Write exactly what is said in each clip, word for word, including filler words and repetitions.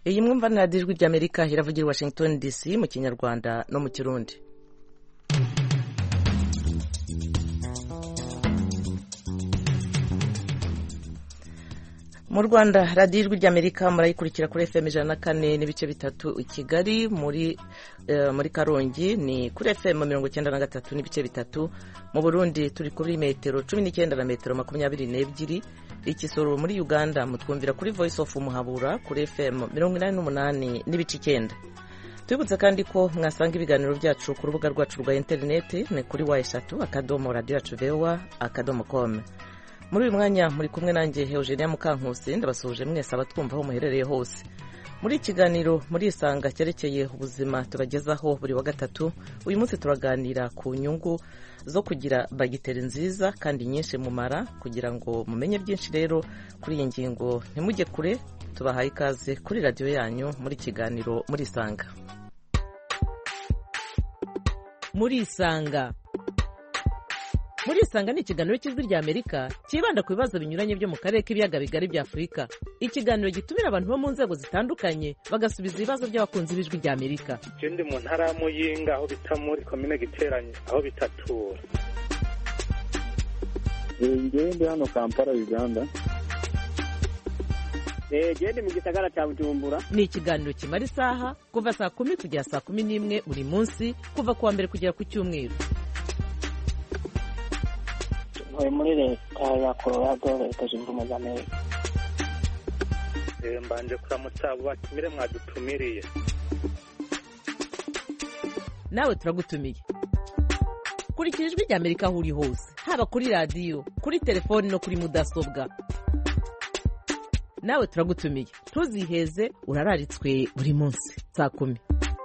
iyi mwumva na radiyo ijwi ry'Amerika iravugira i Washington D C mu Kinyarwanda no mu Kirundi. Mu Rwanda radiyo ijwi ry'Amerika murayikurikira kuri F M ijana na kane n'ibice bitatu i Kigali, muri uh, muri Karongi ni kuri F M mirongo icyenda na gatatu n'ibice bitatu. Mu Burundi turi kuri metero cumi n'icyenda na metero makumyabiri n'ebyiri. Ikisoro muri Uganda mutwumvira kuri Voice of Muhabura kuri F M mirongo inani n'umunani n'ibice icyenda. Tubibutsa kandi ko mwasanga ibiganiro byacu ku rubuga rwacu rwa interineti ni kuri wa eshatu akadomo radio yacu vewa akadomo com. Muri uyu mwanya muri kumwe nanjye Eugenia Mukankusi, ndabasuje mwese abatwumva aho muherereye hose. Muri ikiganiro muri isanga cyerekeye ubuzima tubagezaho buri wa gatatu, uyu munsi turaganira ku nyungu zo kugira bagiteri nziza kandi nyinshi mu mara. Kugira ngo mumenye byinshi rero kuri iyi ngingo ntimujye kure, tubahaye ikaze kuri radio yanyu muri kiganiro muri isanga. Muri isanga Muri isanga ni ikiganiro cy'ijwi ry'Amerika kibanda ku bibazo binyuranye byo mu karere k'ibiyaga bigari bya Afurika. Ikiganiro gitumira abantu bo mu nzego zitandukanye bagasubiza ibibazo by'abakunzi b'ijwi ry'Amerika. Ikindi mu ntara ya Muyinga aho bita muri komine Giteranye aho bitatura. Ngende hano Kampala Uganda. Eh gende mu gisagara cya Bujumbura. Ni ikiganiro kimara isaha kuva saa kumi kugera saa kumi n'imwe buri munsi, kuva kuwa mbere kugera ku Cyumweru. muri leta ya Colorado, leta zunze ubumwe za Amerika. Eh mbanje kuramutsa abo batumire mwadutumiriye. Nawe turagutumiye. Kurikira ijwi ry'Amerika aho uri hose, haba kuri radio, kuri telefone no kuri mudasobwa. Nawe turagutumiye. Ntuziheze, urararitswe buri munsi saa kumi.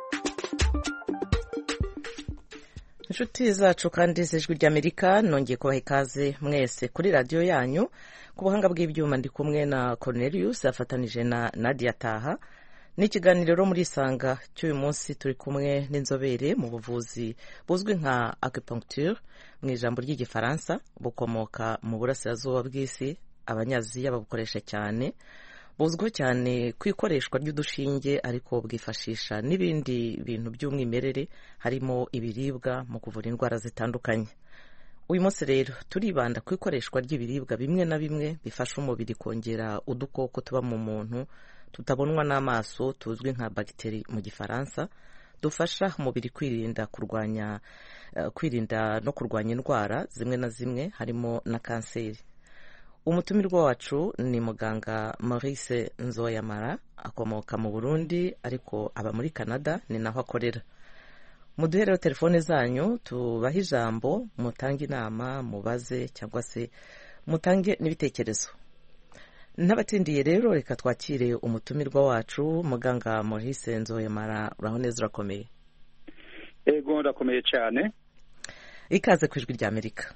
Inshuti zacu kandi z'ijwi ry'Amerika, nongeye kubaha ikaze mwese kuri radio yanyu. Ku buhanga bw'ibyuma ndi kumwe na Cornelius afatanije na Nadia Taha. Ni ikiganiro muri isanga cy'uyu munsi turi kumwe n'inzobere mu buvuzi buzwi nka acupuncture mu ijambo ry'igifaransa, bukomoka mu burasirazuba bw'isi. Abanyaziya babukoresha cyane, buzwiho cyane ku ikoreshwa ry'udushinge, ariko bwifashisha n'ibindi bintu by'umwimerere harimo ibiribwa mu kuvura indwara zitandukanye. Uyu munsi rero turibanda ku ikoreshwa ry'ibiribwa bimwe na bimwe bifasha umubiri kongera udukoko tuba mu muntu tutabonwa n'amaso, tuzwi nka bagiteri mu gifaransa, dufasha umubiri kwirinda kurwanya uh, kwirinda no kurwanya indwara zimwe na zimwe harimo na kanseri. Umutumirwa wacu ni muganga Maurice Nzoyamara, akomoka mu Burundi ariko aba muri Canada, ni naho akorera. Muduhereho telefone zanyu tubahe ijambo, mutange inama, mubaze cyangwa se mutange n'ibitekerezo. N'abatindiye rero reka twakire umutumirwa wacu muganga Maurice Nzoyamara. Uraho neza, urakomeye? Ego ndakomeye cyane. Ikaze ku ijwi ry'Amerika.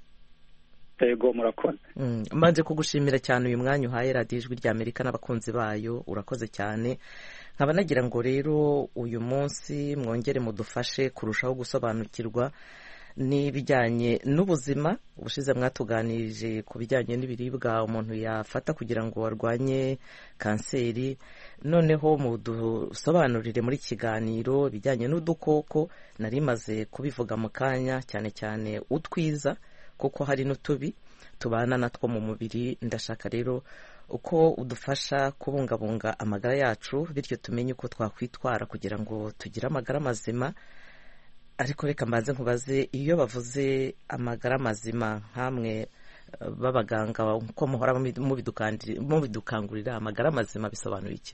Ego murakoze. Mm, mbanje kugushimira cyane uyu mwanya uhaye radiyo ijwi ry'Amerika n'abakunzi bayo, urakoze cyane. Nkaba nagira ngo rero uyu munsi mwongere mudufashe kurushaho gusobanukirwa n'ibijyanye n'ubuzima. Ubushize mwatuganirije ku bijyanye n'ibiribwa umuntu yafata kugira ngo arwanye kanseri, noneho mudusobanurire muri kiganiro bijyanye n'udukoko. Nari maze kubivuga mu kanya, cyane cyane utwiza, kuko hari n'utubi tubana natwo mu mubiri. Ndashaka rero uko udufasha kubungabunga amagara yacu, bityo tumenye uko twakwitwara kugira ngo tugire amagara mazima. Ariko reka mbanze nkubaze, iyo bavuze amagara mazima nkamwe babaganga uko muhora mu bidukangurira, amagara mazima bisobanura iki?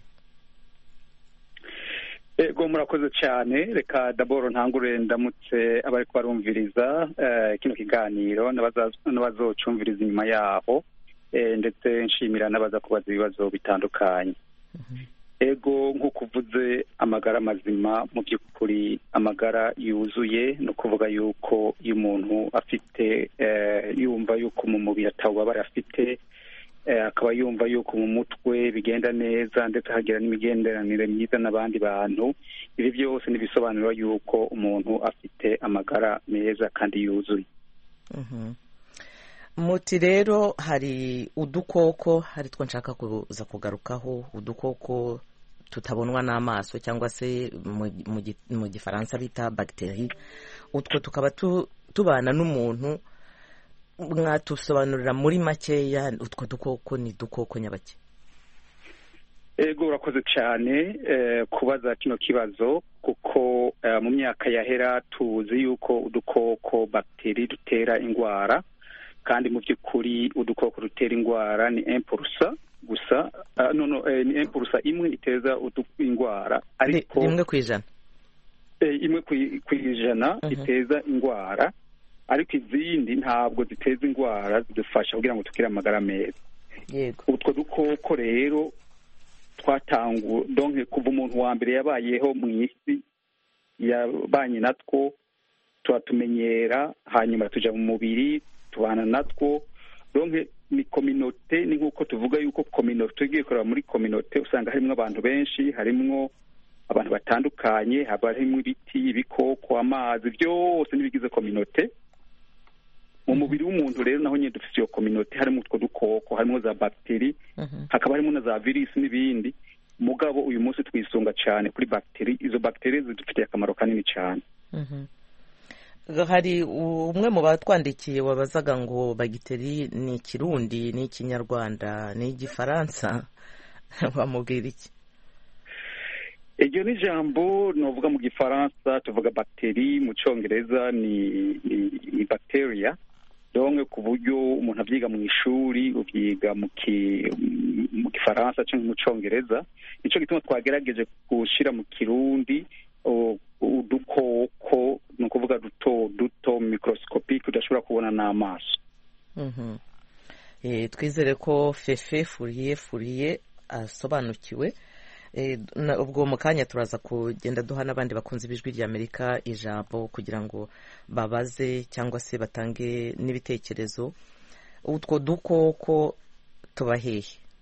Ego murakoze cyane. Reka daboro ntangure ndamutse abari kwarumviriza uh, kino kiganiro n'abazocumviriza inyuma yaho, e, ndetse nshimira n'abaza kubaza ibibazo bitandukanye. Mm-hmm. Ego nk'uko uvuze, amagara mazima mu by'ukuri amagara yuzuye no kuvuga yuko iyo umuntu afite uh, yumva yuko mu mubiri atawubabara afite, akaba yumva yuko mu mutwe bigenda neza ndetse hagira n'imigenderanire myiza n'abandi bantu. Ibi byose nibisobanura yuko umuntu afite amagara meza kandi yuzuye. Mhm. Muti rero hari udukoko, hari two nshaka kuza kugarukaho, udukoko tutabonwa n'amaso cyangwa se mu gifaransa bita bagiteri, utwo tukaba tubana n'umuntu. Mwatusobanurira muri makeya utwo dukoko ni dukoko nyabaki? Ego urakoze cyane kubaza kino kibazo, kuko mu myaka yahera tuzi yuko udukoko bagiteri dutera indwara, kandi mu by'ukuri udukoko dutera indwara ni impurusa gusa, no no ni impurusa imwe iteza indwara, ariko imwe ku ijana imwe ku ijana iteza indwara, ariko izindi ntabwo ziteza indwara, zidufasha kugira ngo tugire amagara meza. Yego, utwo dukoko rero twatangu donc kuva umuntu wa mbere yabayeho mu isi yabanye natwo, turatumenyera, hanyuma tuja mu mubiri tubana natwo. Donc ni communauté, ni nkuko tuvuga yuko communauté igiye kureba muri communauté usanga harimo abantu benshi, harimo abantu batandukanye, haba harimo ibiti, ibikoko, amazi, byose nibigize communauté. Mu mubiri w'umuntu rero naho nyine dufite iyo communauté, harimo utwo dukoko, harimo za bagiteri, hakaba harimo na za virus n'ibindi. Mugabo uyu munsi twisunga cyane kuri bagiteri. Izo bagiteri zidufitiye akamaro kanini cyane. Hari umwe mu batwandikiye wabazaga ngo bagiteri ni Kirundi, ni Kinyarwanda, ni Igifaransa, bamubwira iki? Iryo ni jambo novuga mu Gifaransa tuvuga bagiteri, mu Cyongereza ni ni bacteria. Donc ku buryo umuntu abyiga mu ishuri ubyiga mu mu Gifaransa cyangwa mu Cyongereza, nicyo gituma twagerageje gushira mu Kirundi udukoko, ni ukuvuga duto duto microscopique udashobora kubona n'amaso. Mhm. Eh twizere ko Fefe Furiye Furiye asobanukiwe. Eh ubwo mu kanya turaza kugenda duha n'abandi bakunze bijwi rya Amerika ijambo kugira ngo babaze cyangwa se batange n'ibitekerezo. Utwo dukoko tubahehe?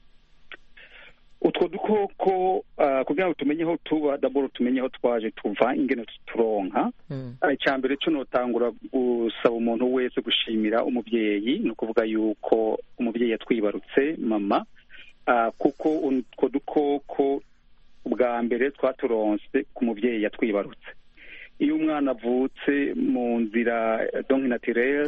Utwo dukoko uh, kugira ngo tumenye aho tuba, d'abord tumenye aho twaje tuva, ingene turonka. Mm. Icyambere cyo notangura gusaba umuntu wese gushimira umubyeyi, no kuvuga yuko umubyeyi yatwibarutse mama, uh, kuko utwo dukoko ubwa mbere twaturonse ku mubyeyi yatwibarutse. Iyo umwana avutse mu nzira donc naturelle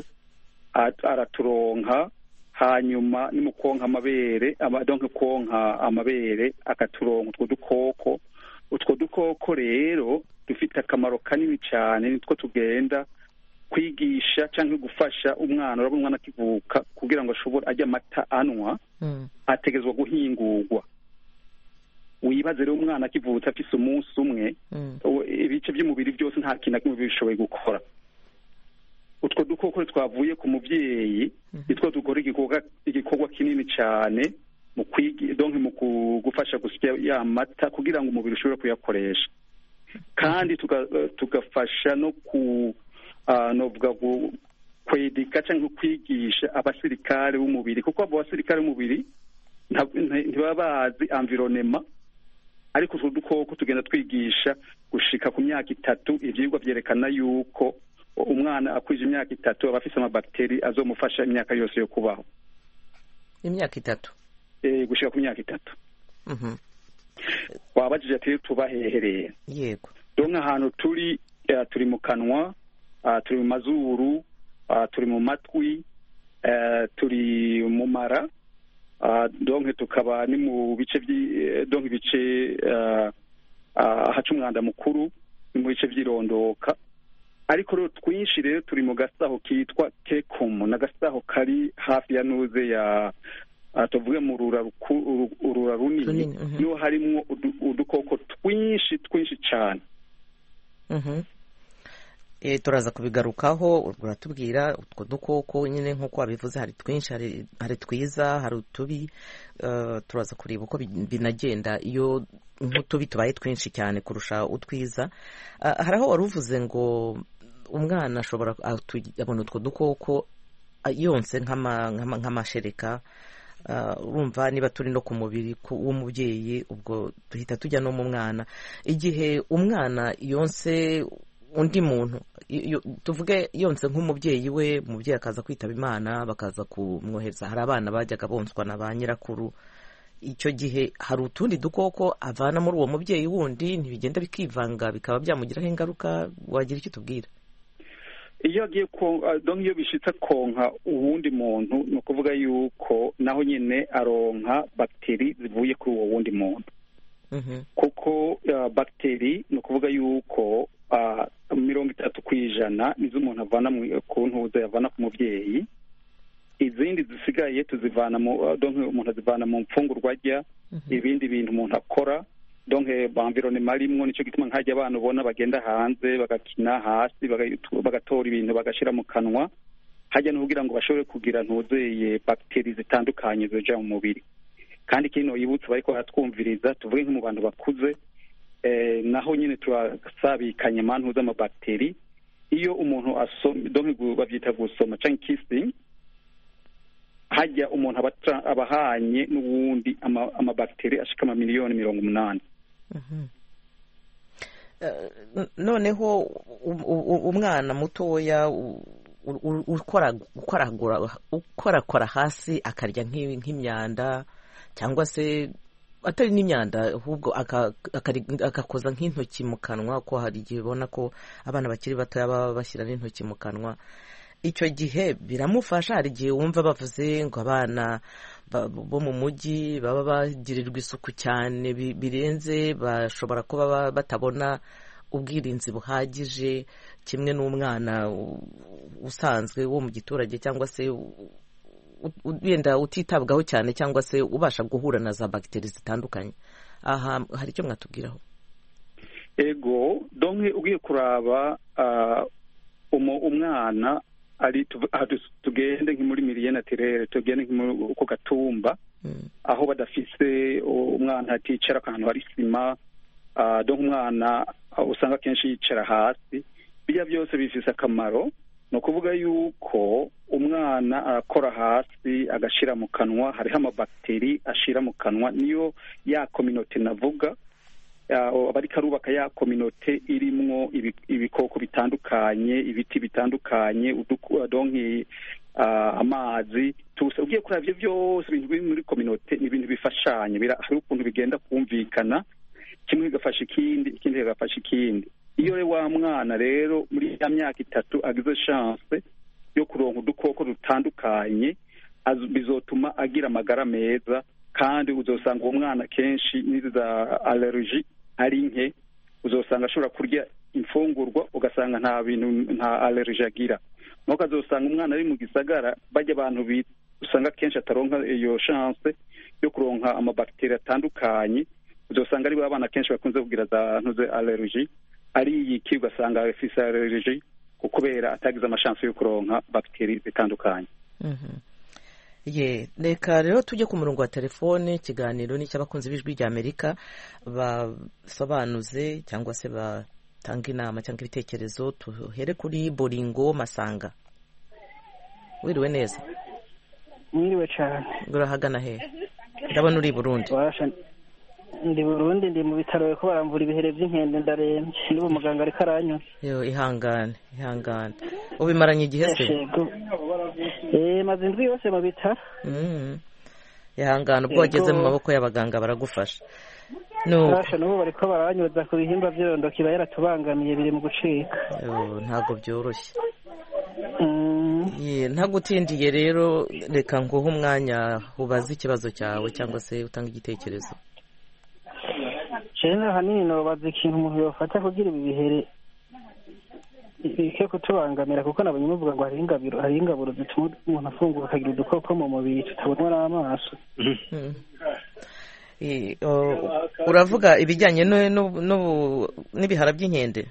araturonka, hanyuma ni mu konka amabere, donc konka amabere akaturonka utwo dukoko. Utwo dukoko rero dufite akamaro kanini cyane, nitwo tugenda kwigisha cyangwa gufasha umwana. Urabona umwana akivuka kugira ngo ashobore ajya amata anwa, mm. ategezwa guhingurwa. Wibaze rero umwana akivutse afise umunsi umwe, mm. ibice by'umubiri byose nta kintu kimwe bishoboye gukora. Utwo dukoko twavuye ku mubyeyi, nitwo dukora igikorwa igikorwa kinini cyane mu kwigi, donc mu gufasha gusya ya mata kugira ngo umubiri ushobore kuyakoresha. Kandi tugafasha no ku uh, novuga kwedika cyangwa kwigisha abasirikare b'umubiri, kuko abo basirikare b'umubiri ntibaba bazi environnement, ariko utwo dukoko tugenda twigisha gushika ku myaka itatu. Ivyigwa byerekana yuko umwana akwije imyaka itatu aba afise amabakiteri azomufasha imyaka yose yo kubaho. Imyaka itatu? Eh, gushika ku myaka itatu. Mhm. Mm Wabajije ati tubahehereye. Yego. Donc ahantu turi, uh, turi mu kanwa, uh, turi mu mazuru, uh, turi mu matwi, uh, turi mu mara, uh, donc tukaba ni mu bice byi donc bice uh, uh, haca umwanda mukuru, ni mu bice by'irondoka. Ariko rero twinshi rero turi mu gasaho kitwa cecum, na gasaho kari hafi ya nuze ya tuvuge mu urura runini, niho harimo udukoko twinshi twinshi cyane. Mhm. Eh turaza kubigarukaho, uratubwira utwo dukoko nyine nkuko wabivuze, hari twinshi, hari hari twiza, hari utubi. Uh, turaza kureba uko binagenda iyo nk'utubi tubaye twinshi cyane kurusha utwiza. Uh, haraho waruvuze ngo umwana ashobora abona utwo dukoko yonse nk'ama nk'amashereka. Urumva niba turi no ku mubiri w'umubyeyi, ubwo duhita tujya no mu mwana. Igihe umwana yonse undi muntu, tuvuge yonse nk'umubyeyi we, umubyeyi akaza kwitaba Imana bakaza kumwohereza, hari abana bajyaga bonswa na ba nyirakuru, icyo gihe hari utundi dukoko avana muri uwo mubyeyi wundi ntibigenda bikivanga bikaba byamugiraho ingaruka, wagira icyo tubwira? iyo agiye donc iyo bishitse konka uwundi muntu ni ukuvuga yuko naho nyine aronka bagiteri zivuye kuri uwo wundi muntu. kuko uh, bagiteri ni ukuvuga yuko uh, mirongo itatu ku ijana nizo umuntu avana ku ntuza yavana ku mubyeyi, izindi zisigaye tuzivana mu uh, donc umuntu azivana mu mfungurwa arya, ibindi bintu umuntu akora, donc environnement rimwe. Nico gituma nkajya abantu ubona bagenda hanze bagakina hasi bagatora ibintu bagashira mu kanwa, hajya no kugira ngo bashobore kugira ntuzeye bagiteri zitandukanye zoja mu mubiri. Kandi kino yibutse bariko baratwumviriza, tuvuge nko mu bantu bakuze, eh, naho nyine turasabikanye mantuza ama bagiteri. Iyo umuntu asoma, donc bavyita gusoma canke kissing, hajya umuntu abahanye n'uwundi amabagiteri ashika ama miliyoni mirongo umunani. Noneho umwana mutoya ukorakora hasi akarya nk'imyanda cyangwa se atari n'imyanda ahubwo akakoza nk'intoki mu kanwa, ko hari igihe ubona ko abana bakiri batoya baba bashyira n'intoki mu kanwa, icyo gihe biramufasha? Hari igihe wumva bavuze ngo abana bo mu mujyi baba bagirirwa isuku cyane birenze, bashobora kuba batabona ubwirinzi buhagije kimwe n'umwana usanzwe wo mu giturage cyangwa se wenda utitabwaho cyane cyangwa se ubasha guhura na za bagiteri zitandukanye. Aha hari icyo mwatubwiraho? Ego, donc ugiye kuraba uh, umwana ari tugende nki muri milieu naturelle, tugende nki uko gatumba mm. aho badafise umwana aticara akantu hari sima, uh, donc umwana usanga kenshi yicara hasi. Bijya byose bifise akamaro, no kuvuga yuko umwana arakora hasi agashira mu kanwa, hariho amabagiteri ashira mu kanwa, niyo ya communauté navuga abari karubaka ya communauté irimwo ibikoko bitandukanye, ibiti bitandukanye, udonki uh, amazi tusa. Ugiye kuri ivyo byose ibintu biri muri communauté ni ibintu bifashanye, hari ukuntu bigenda kumvikana, kimwe gafasha ikindi, ikindi gafasha ikindi. Iyo re wa mwana rero muri ya myaka itatu agize chance yo kuronka udukoko dutandukanye, bizotuma agira amagara meza, kandi uzosanga uwo mwana kenshi niza allergie ari nke, uzosanga ashobora kurya imfungurwa ugasanga nta bintu nta allergie agira. Nuko azosanga umwana ari mu gisagara bajya abantu usanga kenshi ataronka iyo chance yo kuronka amabagiteri atandukanye, uzosanga ari abana kenshi bakunze kugira za ntuze allergie, ari iki ugasanga afise allergie kubera atagize amashance yo kuronka bagiteri zitandukanye. Mhm. Ye, reka rero tujye ku murongo wa telefone. Ikiganiro ni cy'abakunzi b'ijwi rya Amerika, basobanuze cyangwa se batanga inama cyangwa ibitekerezo. Tuhere kuri Bolingo Masanga. Wiriwe neza? Mwiriwe cyane. Urahagana he? Ndabona uri Burundi. Ndi Burundi, ndi mu bitaro ko baramvura ibihere by'inkende, ndarembye, ndi umuganga ariko aranyuze. Yo, ihangane ihangane. Ubimaranye igihe se? Eh, maze indwi yose mu bitaro. Mhm. Ihangane, ubwo wageze mu maboko y'abaganga baragufasha. No. Basha n'ubu bariko baranyuza ku bihimba by'irondo kiba yaratubangamiye biri mu gucika. Yo, ntago byoroshye. Mm. Ye, ntagutindiye rero, reka nguhe umwanya ubaze ikibazo cyawe cyangwa se utanga igitekerezo. Cyane hanini no bazi ikintu umuntu yofata kugira ibi bihere bike kutubangamira, kuko nabonye muvuga ngo hari ingabiro hari ingaburo zituma umuntu afungura akagira udukoko mu mubiri tutabonwa n'amaso. Eh, uravuga ibijyanye n'ibihara by'inkende?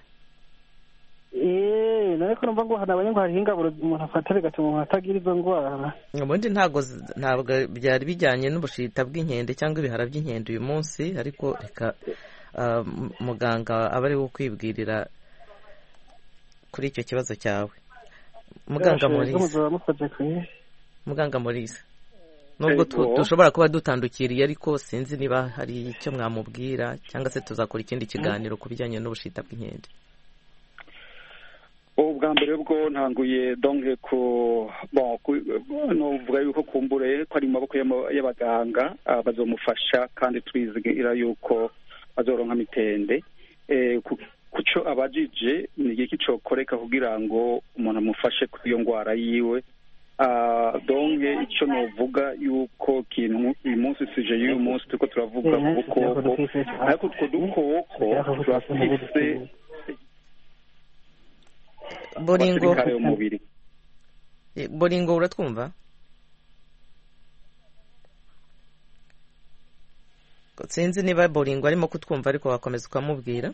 Eh, nariko numva ngo hanabonye ngo hari ingaburo umuntu afata bigatuma umuntu atagira izo ndwara. Ubundi ntago ntabwo byari bijyanye n'ubushita bw'inkende cyangwa ibihara by'inkende uyu munsi, ariko reka uh, muganga aba ari wo kwibwirira kuri icyo kibazo cyawe. Muganga Maurice. Muganga Maurice. Nubwo dushobora kuba dutandukiriye, ariko sinzi niba hari icyo mwamubwira cyangwa se tuzakora ikindi kiganiro ku bijyanye n'ubushita bw'inkende. ubwa mbere bwo ntanguye donke ku bon novuga yuko kumbure ko ari mu maboko y'abaganga bazomufasha kandi twizigira yuko bazoronka mitende kuco abajije ni iki cokoreka kugira ngo umuntu amufashe kuri iyo ngwara yiwe donke icyo novuga yuko kintu uyu munsi sije y'uyu munsi turiko turavuga ku bukoko ariko utwo dukoko turafise Boringo Boringo uratwumva sinzi niba Boringo arimo kutwumva ariko wakomeza ukamubwira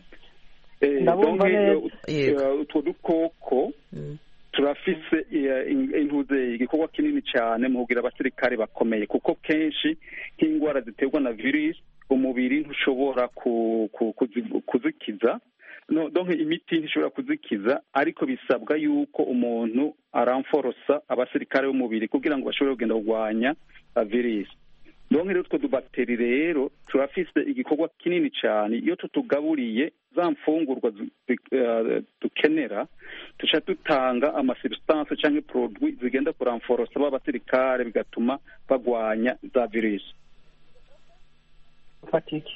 utwo dukoko turafise intuze igikorwa kinini cyane mu kugira abasirikare bakomeye kuko kenshi nk'indwara ziterwa na virusi umubiri ntushobora kuzikiza no donc imiti ntishobora kuzikiza ariko bisabwa yuko umuntu aramforosa abasirikare b'umubiri kugira ngo bashobore kugenda kurwanya virusi donc rero utwo dubakteri rero turafise igikorwa kinini cyane iyo tutugaburiye za mfungurwa dukenera tuca dutanga amasubstance cyangwa produit zigenda kuramforosa b'abasirikare bigatuma bagwanya za virusi fatiki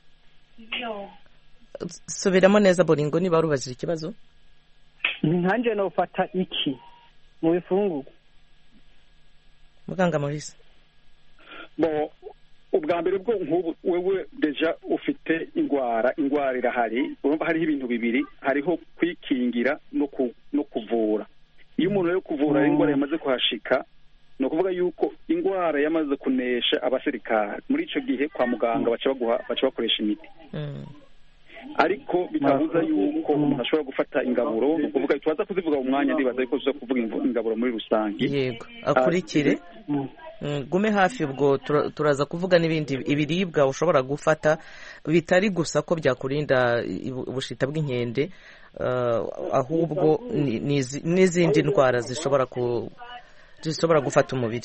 subiramo neza Boringo niba warubajije ikibazo nkanje no fata iki mu bifungurwa muganga Maurice bo ubwa mbere bwo nk'ubu wewe deja ufite ingwara ingwara irahari urumva hariho ibintu bibiri hariho kwikingira no no kuvura iyo umuntu yo kuvura ingwara yamaze kuhashika no kuvuga yuko ingwara yamaze kunesha abasirikare muri ico gihe kwa muganga baca baguha baca bakoresha imiti ariko bitabuza yuko umuntu ashobora gufata ingaburo no kuvuga tubaza kuzivuga mu mwanya ndibaza yuko uza kuvuga ingaburo muri rusange yego akurikire gume hafi ubwo turaza kuvuga n'ibindi ibiribwa ushobora gufata bitari gusa ko byakurinda ubushita bw'inkende ahubwo n'izindi ndwara zishobora ku zishobora gufata umubiri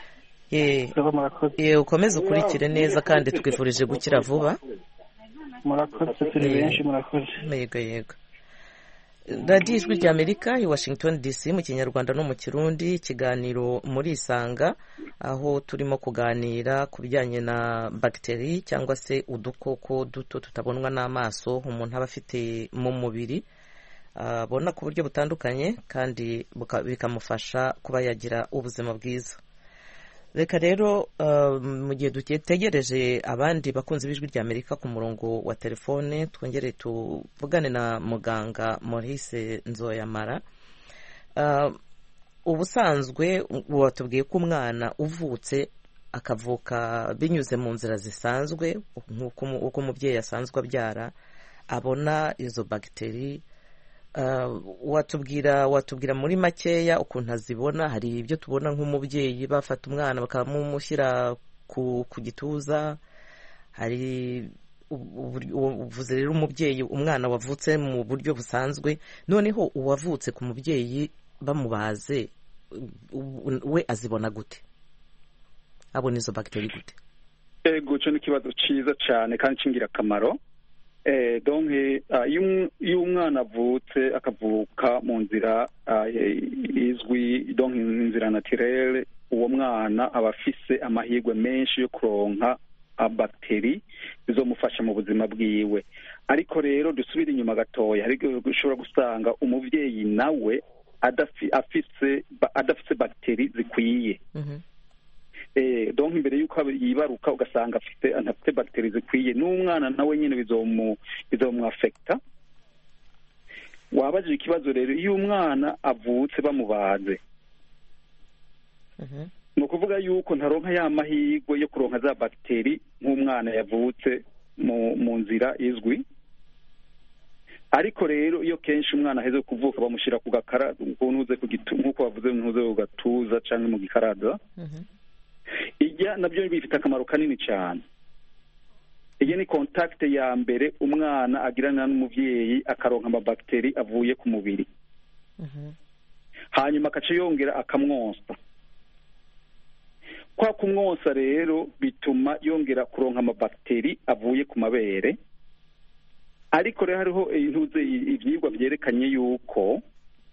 ye ukomeze ukurikire neza kandi twifurije gukira vuba murakoze turi benshi murakoze yego yego radiyo ijwi ry'Amerika i Washington D C mu kinyarwanda no mu kirundi ikiganiro muri isanga aho turimo kuganira ku bijyanye na bagiteri cyangwa se udukoko duto tutabonwa n'amaso umuntu aba afite mu mubiri abona ku buryo butandukanye kandi bikamufasha kuba yagira ubuzima bwiza reka rero mu gihe dutegereje abandi bakunzi b'ijwi ry'Amerika ku murongo wa telefone twongere tuvugane na muganga Maurice Nzoyamara ubusanzwe watubwiye ko umwana uvutse akavuka binyuze mu nzira zisanzwe nk'uko umubyeyi asanzwe abyara abona izo bagiteri watubwira watubwira muri makeya ukuntu azibona hari ibyo tubona nk'umubyeyi bafata umwana bakamumushyira ku gituza hari uvuze rero umubyeyi umwana wavutse mu buryo busanzwe noneho uwavutse ku mubyeyi bamubaze we azibona gute abona izo bagiteri gute ego cyo ni ikibazo cyiza cyane kandi cy'ingirakamaro eh donc iyo umwana avutse akavuka mu nzira izwi donc inzira naturelle uwo mwana aba afise amahirwe menshi yo kuronka abakteri bizomufasha mu buzima bwiwe ariko rero dusubira inyuma gatoya ariko ushobora gusanga umuvyeyi nawe adafise adafise bakteri zikwiye eh donc imbere yuko yibaruka ugasanga afite anafite bakteri zikwiye n'umwana nawe nyine bizomu bizomu affecta wabaje ikibazo rero iyo umwana avutse bamubaze mhm no kuvuga yuko ntaronka ya mahirwe yo kuronka za bakteri nk'umwana yavutse mu mu nzira izwi ariko rero iyo kenshi umwana aheze kuvuka bamushira ku gakara ntuze ku gitu nkuko bavuze ntuze ku gatuza cyangwa mu gikaraza mhm ijya nabyo bifite akamaro kanini cyane iyi ni contact ya mbere umwana agirana n'umuvyeyi akaronka amabakteri avuye ku mubiri mhm hanyuma akace yongera akamwonsa kwa kumwonsa rero bituma yongera kuronka amabakteri avuye ku mabere ariko rero hariho intuze ivyigwa byerekanye yuko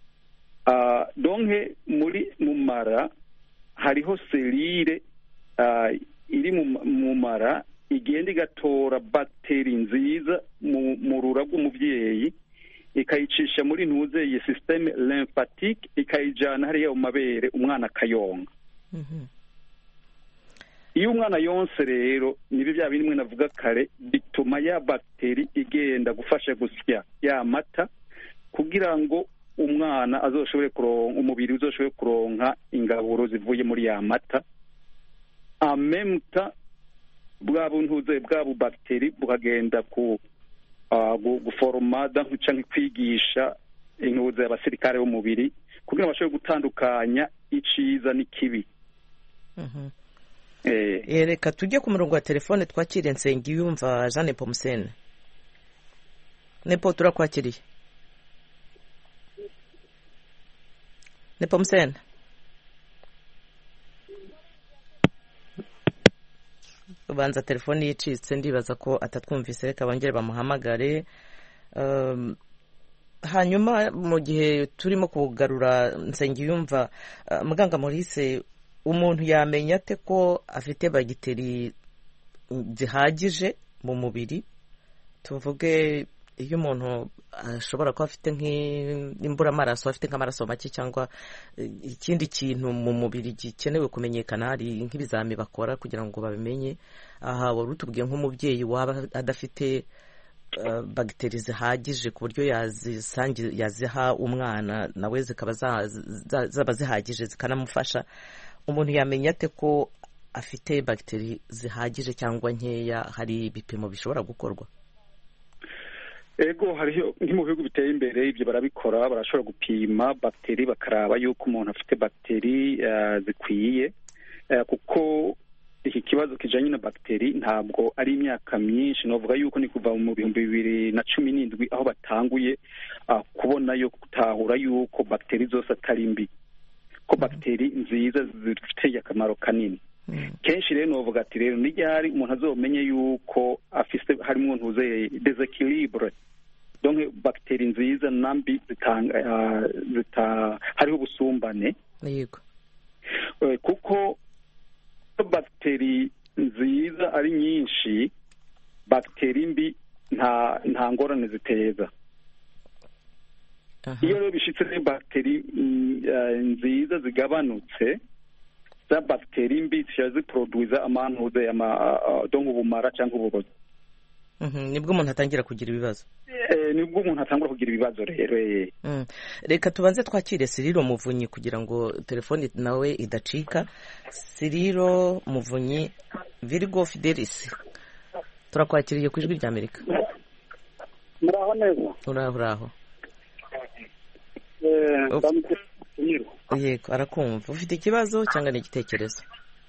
donke muri mu mara hariho serire iri mu mara igenda igatora bagiteri nziza mu rura rw'umubyeyi ikayicisha muri ntuzeye systeme lymphatique ikayijyana hariya mu mabere umwana akayonka. Iyo umwana yonse rero nibi bya bimwe navuga kare bituma ya bagiteri igenda gufasha gusya ya mata kugira ngo umwana azoshobore kuronka umubiri uzoshobore kuronka ingaburo zivuye muri ya mata amemta bwa buntuze bwa bu bagiteri bukagenda ku guforomada cyangwa kwigisha intuze y'abasirikare b'umubiri kugira ngo bashobore gutandukanya iciza n'ikibi. Eh reka tujye ku murongo wa telefone twakire Nsengiyumva Jeanne Pomusene. Nepo turakwakiriye. Nepo Pomusene. Ubanza telefone yicitse ndibaza ko atatwumvise reka bongere bamuhamagare. Um, hanyuma mu gihe turimo kugarura Nsengiyumva uh, muganga Maurice umuntu yamenya ate ko afite bagiteri zihagije mu mubiri? Tuvuge iyo umuntu ashobora kuba afite nk'imbura amaraso afite nk'amaraso make cyangwa ikindi kintu mu mubiri gikenewe kumenyekana hari nk'ibizami bakora kugira ngo babimenye. Aha wari utubwiye nk'umubyeyi waba adafite uh, bagiteri zihagije ku buryo yaziha umwana nawe zikaba zaba zihagije zikanamufasha. Umuntu yamenya ate ko afite bagiteri zihagije cyangwa nkeya? Hari ibipimo bishobora gukorwa? Ego hariho mu bihugu biteye imbere ibyo barabikora, barashobora gupima bagiteri bakaraba yuko umuntu afite bagiteri uh, zikwiye uh, kuko iki kibazo kijanye na bagiteri ntabwo ari imyaka myinshi, novuga yuko ni kuva mu bihumbi bibiri na cumi n'indwi aho batanguye uh, kubona yo gutahura yuko bagiteri zose atari mbi, ko bagiteri nziza zifite akamaro kanini. Kenshi rero novuga ati rero ni ryari umuntu azomenye yuko afise harimo ntuze desequilibre, donc bagiteri nziza nambi zitanga uh, zita hariho ubusumbane. Yego. Uh, kuko bagiteri nziza ari nyinshi, bagiteri mbi nta nta ngorane ziteza. Iyo rero bishitse ne bagiteri nziza zigabanutse, za bagiteri mbi ziproduza amantuze ya donc ubumara cyangwa uburozi. Mhm, nibwo umuntu atangira kugira ibibazo. Eh, nibwo umuntu atangura kugira ibibazo rero. Mm. Reka tubanze twakire Siriro Muvunyi kugira ngo telefone nawe idacika. Siriro Muvunyi, Virgo Fidelis. Turakwakiriye ku ijwi rya Amerika. Muraho neza. Uraho uraho. Eh, bamukiro. Yego, arakumva. Ufite ikibazo cyangwa ni igitekerezo?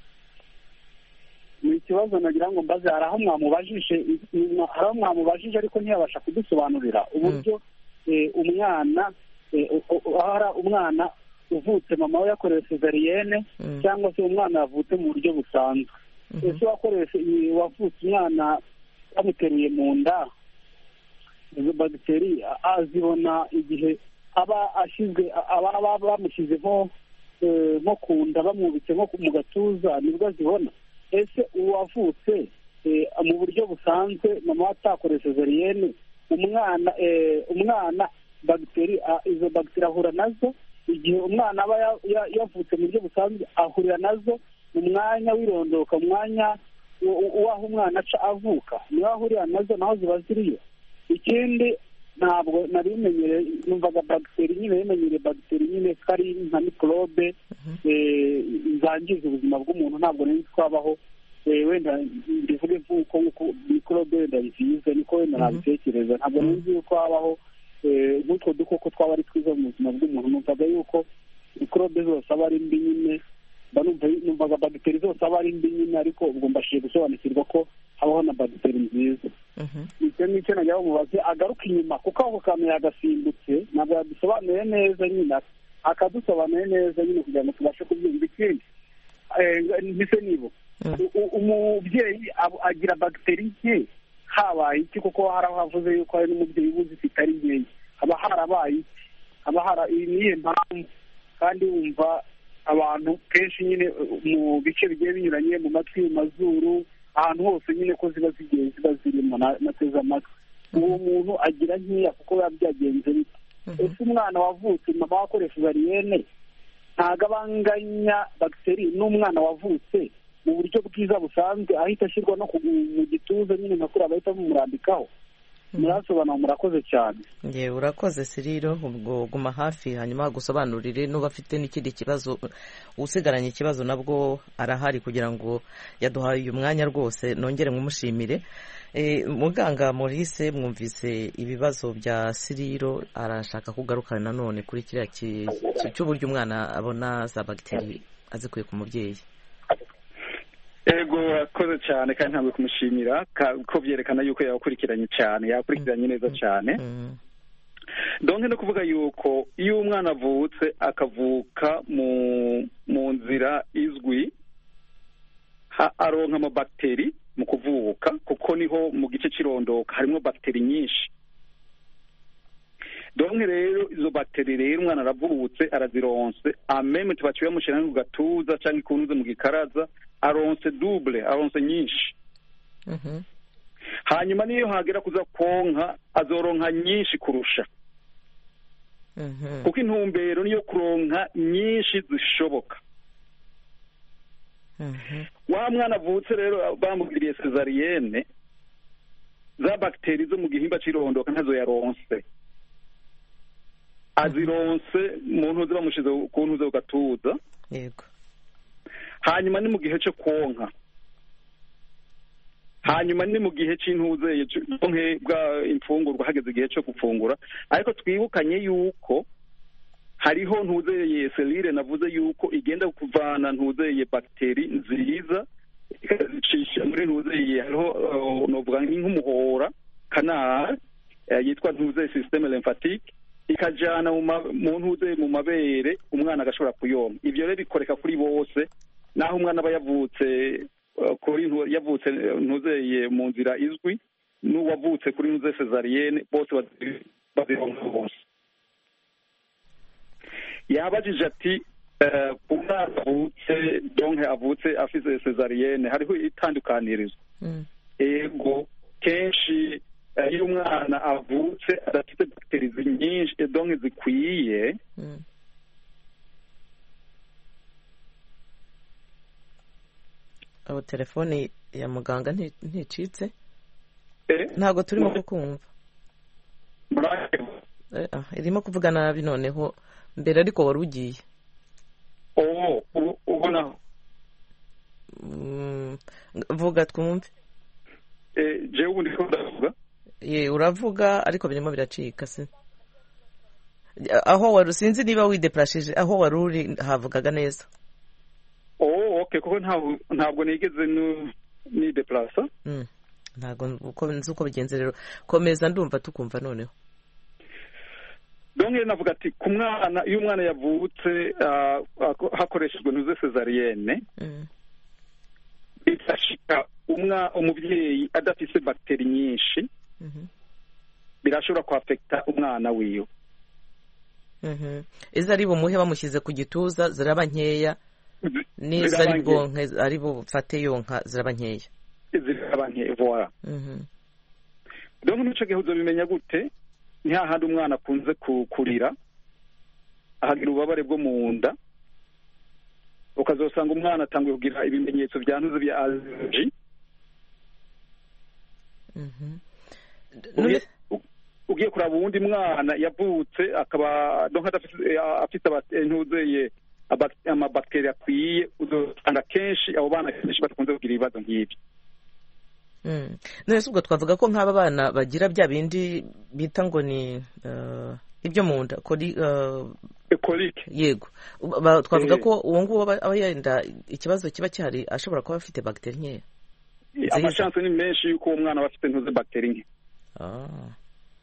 Ni ikibazo nagira ngo mbaze, araho mwamubajije araho mwamubajije ariko ntiyabasha kudusobanurira uburyo umwana ahara umwana uvutse mama we yakoresha cesarienne cyangwa se umwana yavutse mu buryo busanzwe. Ese wakoresha wavutse umwana bamuteruye mu nda, izo bagiteri azibona igihe aba ashizwe aba bamushyize nko nko kunda bamwubitse nko mu gatuza nibwo azibona? Ese uwavutse mu buryo busanzwe mama atakoresha cesarienne umwana umwana bagiteri izo bagiteri ahura nazo igihe umwana aba yavutse mu buryo busanzwe, ahurira nazo mu mwanya w'irondoka, mu mwanya uwaho umwana aca avuka niho ahurira nazo, naho ziba ziriyo. Ikindi ntabwo nari menyereye, numvaga bagiteri nyine yemenyereye bagiteri nyine kari nka mikorobe zangiza ubuzima bw'umuntu, ntabwo nari twabaho wenda ndivuge nk'uko mikorobe wenda nziza niko wenda nabitekereza, ntabwo nzi yuko habaho nk'utwo dukoko twaba ari twiza mu buzima bw'umuntu. Numvaga yuko mikorobe zose aba ari mbi nyine, numvaga bagiteri zose aba ari mbi nyine, ariko ubwo mbashije gusobanukirwa ko habaho na bagiteri nziza. Icyo nicyo nagira ngo mubaze agaruka inyuma, kuko ako kantu yagasimbutse ntabwo yadusobanuye neza nyine, akadusobanuye neza nyine kugira ngo tubashe kubyumva. Ikindi mbese nibo umubyeyi agira bagiteri nke, habaye iki? Kuko hari aho havuze yuko hari n'umubyeyi uba uzifite ari nkeya, haba harabaye iki? haba hari niyo mpamvu kandi wumva abantu kenshi nyine mu bice bigiye binyuranye mu matwi mu mazuru ahantu hose nyine ko ziba zigiye ziba zirimo nateze amatwi uwo muntu agira nkeya kuko biba byagenze bite ese umwana wavutse mama wakoresheje ariyene ntabwo abanganya bagiteri n'umwana wavutse mu buryo bwiza busanzwe ahita ashyirwa no mu gituza nyine nka kuriya bahita bamurambikaho murasobanura murakoze cyane yewe urakoze Siriro ubwo guma hafi hanyuma gusobanurire n'uba afite n'ikindi kibazo usigaranye ikibazo nabwo arahari kugira ngo yaduhaye uyu mwanya rwose nongere mwumushimire. Muganga Maurice mwumvise ibibazo bya Siriro arashaka kugarukana nanone kuri kiriya cy'uburyo umwana abona za bagiteri azikuye ku mubyeyi. Ego akoze cyane kandi ntabwo kumushimira ko byerekana yuko yakurikiranye cyane yakurikiranye neza cyane. Donc no kuvuga yuko iyo umwana avutse akavuka mu mu nzira izwi aronka amabakiteri mu kuvuka kuko niho mu gice cy'irondoka harimo bakiteri nyinshi. Donc rero izo bakiteri rero umwana aravutse arazironse ameme tubaciye bamushyira mu gatuza cyangwa ikunuze mu gikaraza aronse double aronse nyinshi. Mhm. Hanyuma niyo hagera kuza konka azoronka nyinshi kurusha. Mhm. Kuko intumbero niyo kuronka nyinshi zishoboka. Mhm. Wa mwana avutse rero bamugiriye cesarienne za bakiteri zo mu gihimba cy'irondoka ntazo yaronse. Azironse mu ntuze bamushize ku ntuze ku gatuza. Yego. Hanyuma ni mu gihe cyo konka. Hanyuma ni mu gihe cy'intuze nke bwa imfungurwa hageze igihe cyo gufungura ariko twibukanye yuko hariho ntuzeye selire navuze yuko igenda kuvana ntuzeye bakiteri nziza ikazicisha muri ntuzeye hariho novuga nk'umuhora canal yitwa ntuzeye systeme lymphatique ikajana mu ntuzeye mu mabere umwana agashobora kuyoma. Ibyo rero bikoreka kuri bose naho umwana aba yavutse kuri yavutse ntuzeye mu nzira izwi n'uwavutse kuri ntuzeye cesarienne bose bazironka bose. Yabajije ati umwana avutse donc avutse afise cesarienne hariho itandukanirizo. Ego kenshi iyo umwana avutse adafite bakiteri nyinshi donc zikwiye aho telefone ya muganga nticitse ntabwo turimo kukumva irimo kuvuga nabi noneho mbere ariko wari ugiye ubona vuga twumve. jewe ubundi ko ndavuga ye uravuga ariko birimo biracika se aho wari sinzi niba wideplashije aho wari uri havugaga neza. Oh, okay, kuko ntabwo ntabwo nigeze ni deplacer. Mm. Ntabwo uko nzi uko bigenze rero. Komeza ndumva tukumva noneho. Donc navuga ati ku mwana iyo umwana yavutse hakoreshejwe ntuze cesarienne. Mm. Itashika umwa umubyeyi adafise bakiteri nyinshi. Mhm. Birashobora kwafekta umwana wiyo. Mhm. Iza ari bumuhe bamushyize ku gituza ziraba nkeya. Niza ari bwonke ari bufate yonka ziraba nkeya. Ziraba nkeya voilà. Mhm. Donc nico gihe uzobimenya gute ni hahandi umwana akunze kurira ahagira ububabare bwo mu nda ukazosanga umwana atanguye kugira ibimenyetso bya ntuze bya allergy. Mhm. Ugiye kuraba uwundi mwana yavutse akaba donc afite ntuzeye amabakiteri akwiye uzosanga kenshi abo bana kenshi bakunze kugira ibibazo nk'ibi. Mm. None ubwo twavuga ko nk'aba bana bagira bya bindi bita ngo ni uh, ibyo mu nda koli uh, colique. Yego. Twavuga ko uwo nguwo aba yenda ikibazo kiba cyari ashobora kuba afite bakiteri nke. Amachance ni menshi yuko umwana bafite ntuze bakiteri nke. Ah.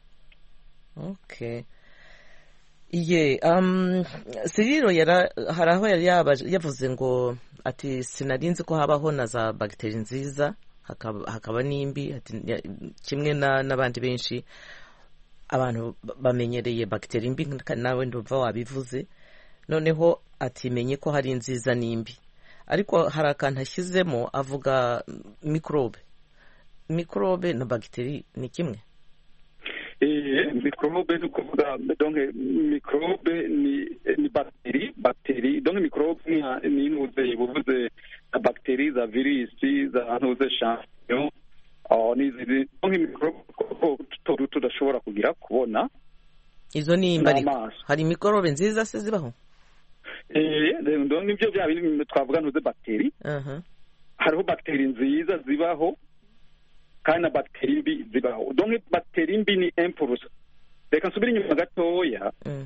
Okay. Iye um Siriro yara haraho yari yavuze ngo ati sinarinzi ko habaho na za bakiteri nziza hakaba hakaba nimbi ati kimwe na nabandi benshi abantu bamenyereye bagiteri mbi nawe ndumva wabivuze, noneho atimenye ko hari nziza n'imbi, ariko hari akantu ashyizemo avuga mikorobe. Mikorobe na bagiteri ni kimwe? Eh, mikorobe ni ukuvuga donc mikorobe ni ni bagiteri bagiteri donc mikorobe ni inuze buvuze na bagiteri za virusi za ntuze champignon oh ni donc mikorobe tuto tudashobora kugira kubona izo ni imbari. Hari mikorobe nziza se zibaho? Eh, donc nibyo bya bindi twavuga ntuze bagiteri. Aha. Hariho bagiteri nziza zibaho kandi na bagiteri mbi zibaho. Donc bagiteri mbi ni impulse. Reka nsubire inyuma gatoya. Mm.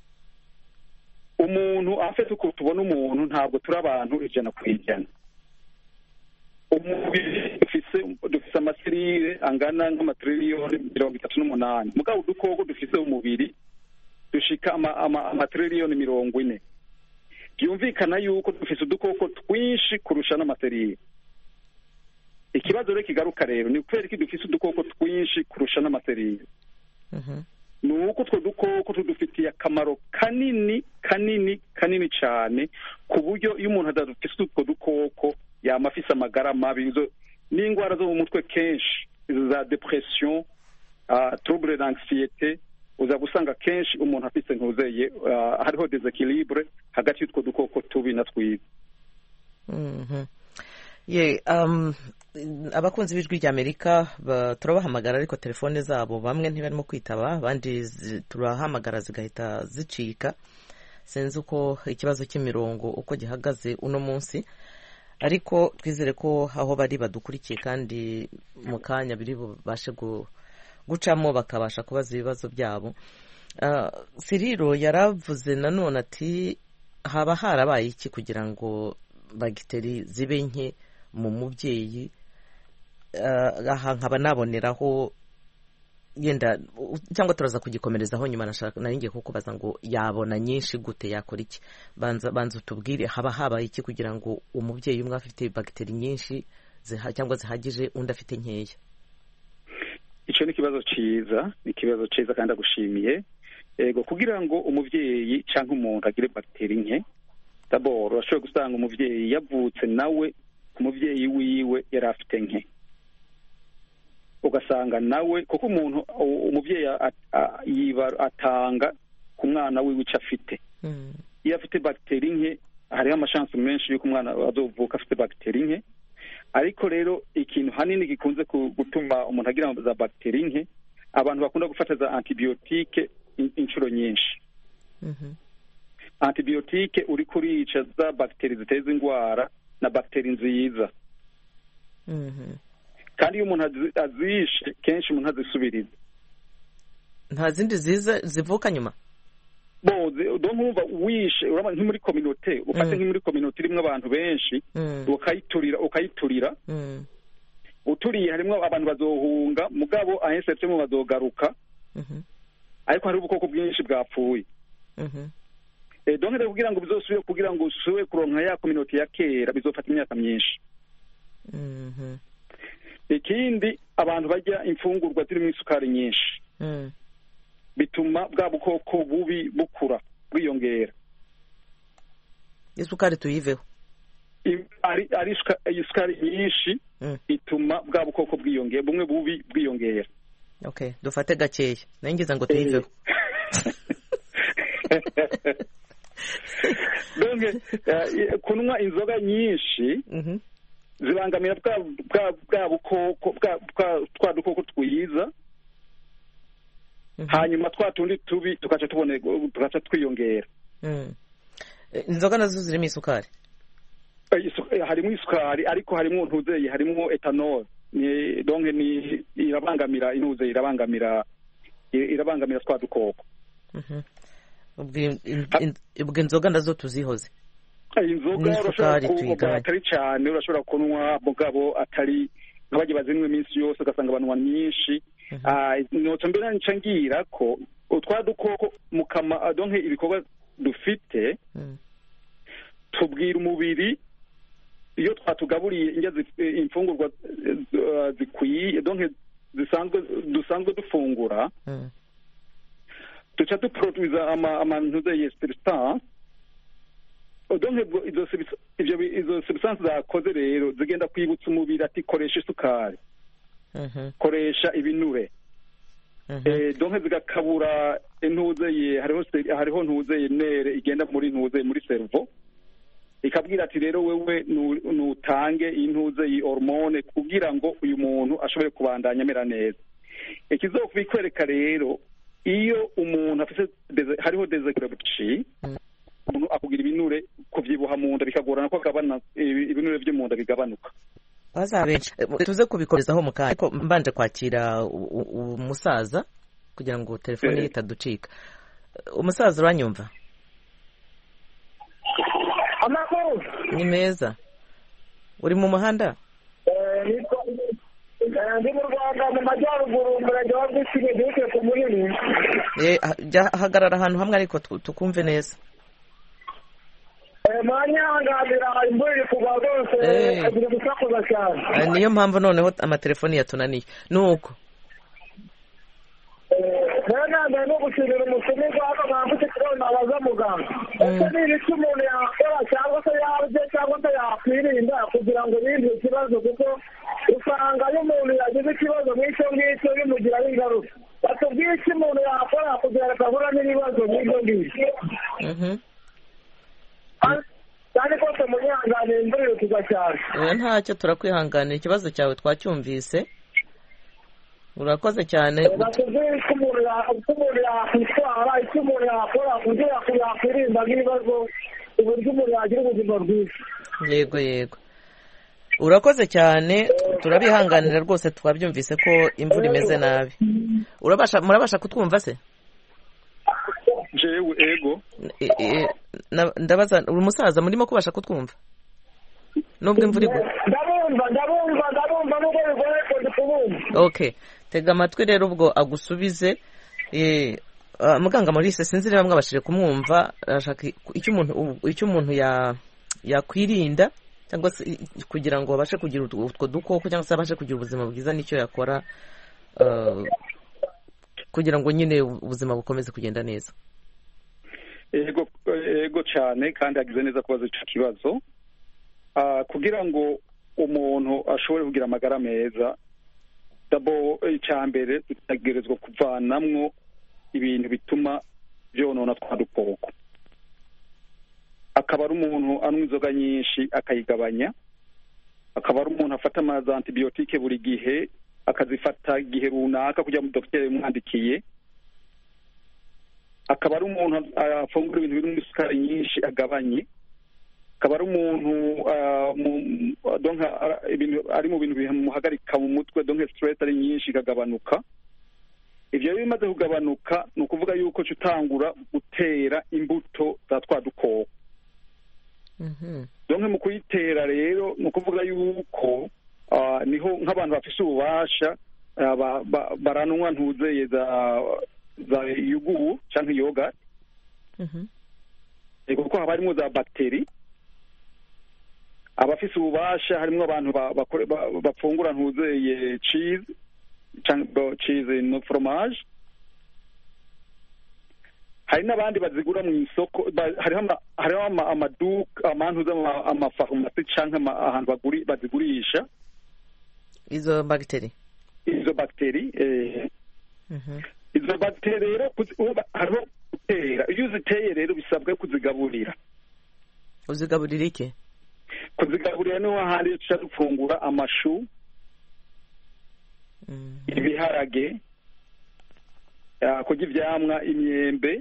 Umuntu afite uko tubona umuntu ntabwo turi abantu ijana ku ijana. Umubiri dufise dufise amaserire angana nk'amatiriyoni mirongo itatu n'umunani. Mugabo udukoko dufise umubiri dushika amatiriyoni mirongo ine. Byumvikana yuko dufise udukoko twinshi kurusha n'amaserire. Ikibazo rero kigaruka rero ni kubera ko dufise udukoko twinshi kurusha n'amaserire. Mhm. Nuko utwo dukoko tudufitiye akamaro kanini kanini kanini cyane ku buryo iyo umuntu adafise utwo dukoko yamafise amagara mabi n'indwara zo mu mutwe kenshi za depression, uh, trouble d'anxiété uza gusanga kenshi umuntu afise ntuzeye uh, hariho deséquilibre hagati y'utwo dukoko tubi na twiza. Mhm. Ye um abakunzi b'ijwi ry'Amerika turabahamagara ariko telefone zabo bamwe ntibarimo kwitaba, abandi turahamagara zigahita zicika. Senze uko ikibazo cy'imirongo uko gihagaze uno munsi, ariko twizere ko aho bari badukurikiye kandi mu kanya biri bubashe gucamo bakabasha kubaza ibibazo byabo. Uh, Siriro yaravuze nanone ati haba harabaye iki kugira ngo bagiteri zibe nke mu mubyeyi. Aha nkaba naboneraho yenda cyangwa turaza kugikomerezaho nyuma. Nashaka naringiye kukubaza ngo yabona nyinshi gute, yakora iki? Banza banza utubwire haba habaye iki kugira ngo umubyeyi umwe afite bagiteri nyinshi ziha cyangwa zihagije undi afite nkeya. Icyo ni kibazo ciza, ni kibazo ciza kandi agushimiye. Ego kugira ngo umubyeyi cyangwa umuntu agire bagiteri nke, d'abord urashobora gusanga umubyeyi yavutse nawe umubyeyi wiwe yari afite nke, ugasanga nawe kuko umuntu umubyeyi atanga ku mwana wiwe icyo afite. Iyo afite bagiteri nke hariho amashansi menshi y'uko umwana azovuka afite bagiteri nke, ariko rero ikintu hanini gikunze gutuma umuntu agira za bagiteri nke, abantu bakunda gufata za antibiyotike inshuro nyinshi. Antibiyotike uri kurica za bagiteri ziteza indwara na bagiteri nziza. Kandi iyo umuntu azishe kenshi umuntu azisubiriza. Nta zindi ziza zivuka nyuma? Boze do nkumva wishe uraba nki muri communauté ufate nki muri communauté irimo abantu benshi ukayiturira ukayiturira uturiye harimo abantu bazohunga mugabo ahesetse mu bazogaruka. Ariko hari ubukoko bwinshi bwapfuye. Eh donc rero kugira ngo bizosubire kugira ngo usubire kuronka ya communauté ya kera bizofata imyaka myinshi. Ikindi abantu bajya imfungurwa zirimo isukari nyinshi bituma bwa bukoko bubi bukura bwiyongera. Isukari tuyiveho. Ari ari isukari nyinshi ituma bwa bukoko bwiyongera bumwe bubi bwiyongera. Okay, dufate gakeya nangiza ngo tuyiveho. Donc kunwa inzoga nyinshi zibangamira bwa bwa bwa bukoko bwa twa dukoko twiza. Hanyuma twa tundi tubi tukaca tubone tukaca twiyongera. Inzoga nazo zirimo isukari? Harimo isukari ariko harimo ntuzeye harimo ethanol. Ni donc ni irabangamira inuze irabangamira irabangamira twa dukoko. Ubwo inzoga nazo tuzihoze? Inzoga urashobora kunywa atari cyane, urashobora kunywa mugabo atari nk'abaje bazinwe iminsi yose ugasanga abantu banywa nyinshi. Noto mbere ncangira ko utwa dukoko mukama donc ibikorwa dufite tubwira umubiri iyo twatugaburiye indya imfungurwa zikwiye donc zisanzwe dusanzwe dufungura duca duproduiza ama amantuze substance donc izo ivyo izo substance zakoze rero zigenda kwibutsa umubiri ati koresha isukari koresha ibinure eh donc zigakabura intuze ye hariho hariho ntuze ye nere igenda muri ntuze muri cerveau ikabwira ati rero wewe nutange intuze yi hormone kugira ngo uyu muntu ashobore kubandanya amera neza. Ikizokubikwereka rero iyo umuntu afite hariho desequilibre umuntu akugira ibinure kuvyibuha mu nda bikagorana ko agabana ibinure byo mu nda bigabanuka. Bazabenshi tuze kubikorezaho mu kanya ko mbanje kwakira umusaza kugira ngo telefone ye itaducika. Umusaza uranyumva? Amakuru ni meza. Uri mu muhanda? Eh ndi mu Rwanda mu majyaruguru umurenge wa Bwisige duke ku Munini. Eh hagarara ahantu hamwe ariko tukumve neza. Eh manyangabira imburi kugwa rwose agira gusakuza cyane. Niyo mpamvu noneho amatelefoni yatunaniye. Nuko Nana ndano gushirira umusumi kwa bamfite kubona abaza muganga. Ese ni iki umuntu yakora cyangwa se yaje cyangwa se yakwirinda kugira ngo yirinde ikibazo kuko usanga iyo umuntu yagize ikibazo n'icyo ngicyo bimugira ingaruka. Batubwiye iki umuntu yakora kugira ngo atahura n'ibibazo n'ibyo ngibyo. Mhm. Kandi ko tumujyangane imbere tugacyara. Eh ntacyo turakwihanganira ikibazo cyawe twacyumvise. Urakoze cyane. Batubwiye iki umuntu yakwitwara iki umuntu yakora kugira ngo yakwirinda n'ibibazo uburyo umuntu yagira ubuzima bwiza. Yego yego. Urakoze cyane turabihanganira rwose twabyumvise ko imvura imeze nabi. Urabasha murabasha kutwumva se? Jewe ego. Ndabaza uri umusaza murimo kubasha kutwumva? Nubwo imvura igwa. Ndabumva ndabumva ndabumva nubwo bigoye ko ndikubumva. Okay. Tega amatwi rero ubwo agusubize eh muganga Maurice sinzi niba mwabashije kumwumva ashaka icyo umuntu icyo umuntu ya yakwirinda cyangwa se kugira ngo babashe kugira utwo dukoko cyangwa se abashe kugira ubuzima bwiza nicyo yakora kugira ngo nyine ubuzima bukomeze kugenda neza. Ego ego cyane kandi agize neza kubaza icyo kibazo ah kugira ngo umuntu ashobore kugira amagara meza dabo icyambere tutagerezwa kuvanamwo ibintu bituma byonona twadukoko. Akaba ari umuntu anywa inzoga nyinshi akayigabanya, akaba ari umuntu afata amazi antibiyotike buri gihe akazifata igihe runaka kugira ngo dogiteri yamwandikiye, akaba ari umuntu afungura ibintu birimo isukari nyinshi agabanye, akaba ari umuntu ari mu bintu bimuhagarika mu mutwe donc stress ari nyinshi ikagabanuka. Ibyo bimaze kugabanuka ni ukuvuga yuko utangura gutera imbuto za twadukoko. Donc mu kuyitera rero ni ukuvuga yuko niho nk'abantu bafite ububasha baranwa ntuzeye za za yugu cyangwa yoga kuko haba harimo za bakteri. Abafise ububasha harimo abantu bafungura ntuzeye cheese cyangwa cheese no fromage. Hari n'abandi bazigura mu isoko, hariho hariho amaduka amantu z'amafarumasi cyangwa ahantu baguri bazigurisha izo bakteri izo bakteri eh mhm izo bakteri rero hariho gutera iyo uziteye rero bisabwa kuzigaburira. Uzigaburira iki? Kuzigaburira no ahandi tuca dufungura amashu, ibiharage, kurya ivyamwa, imyembe.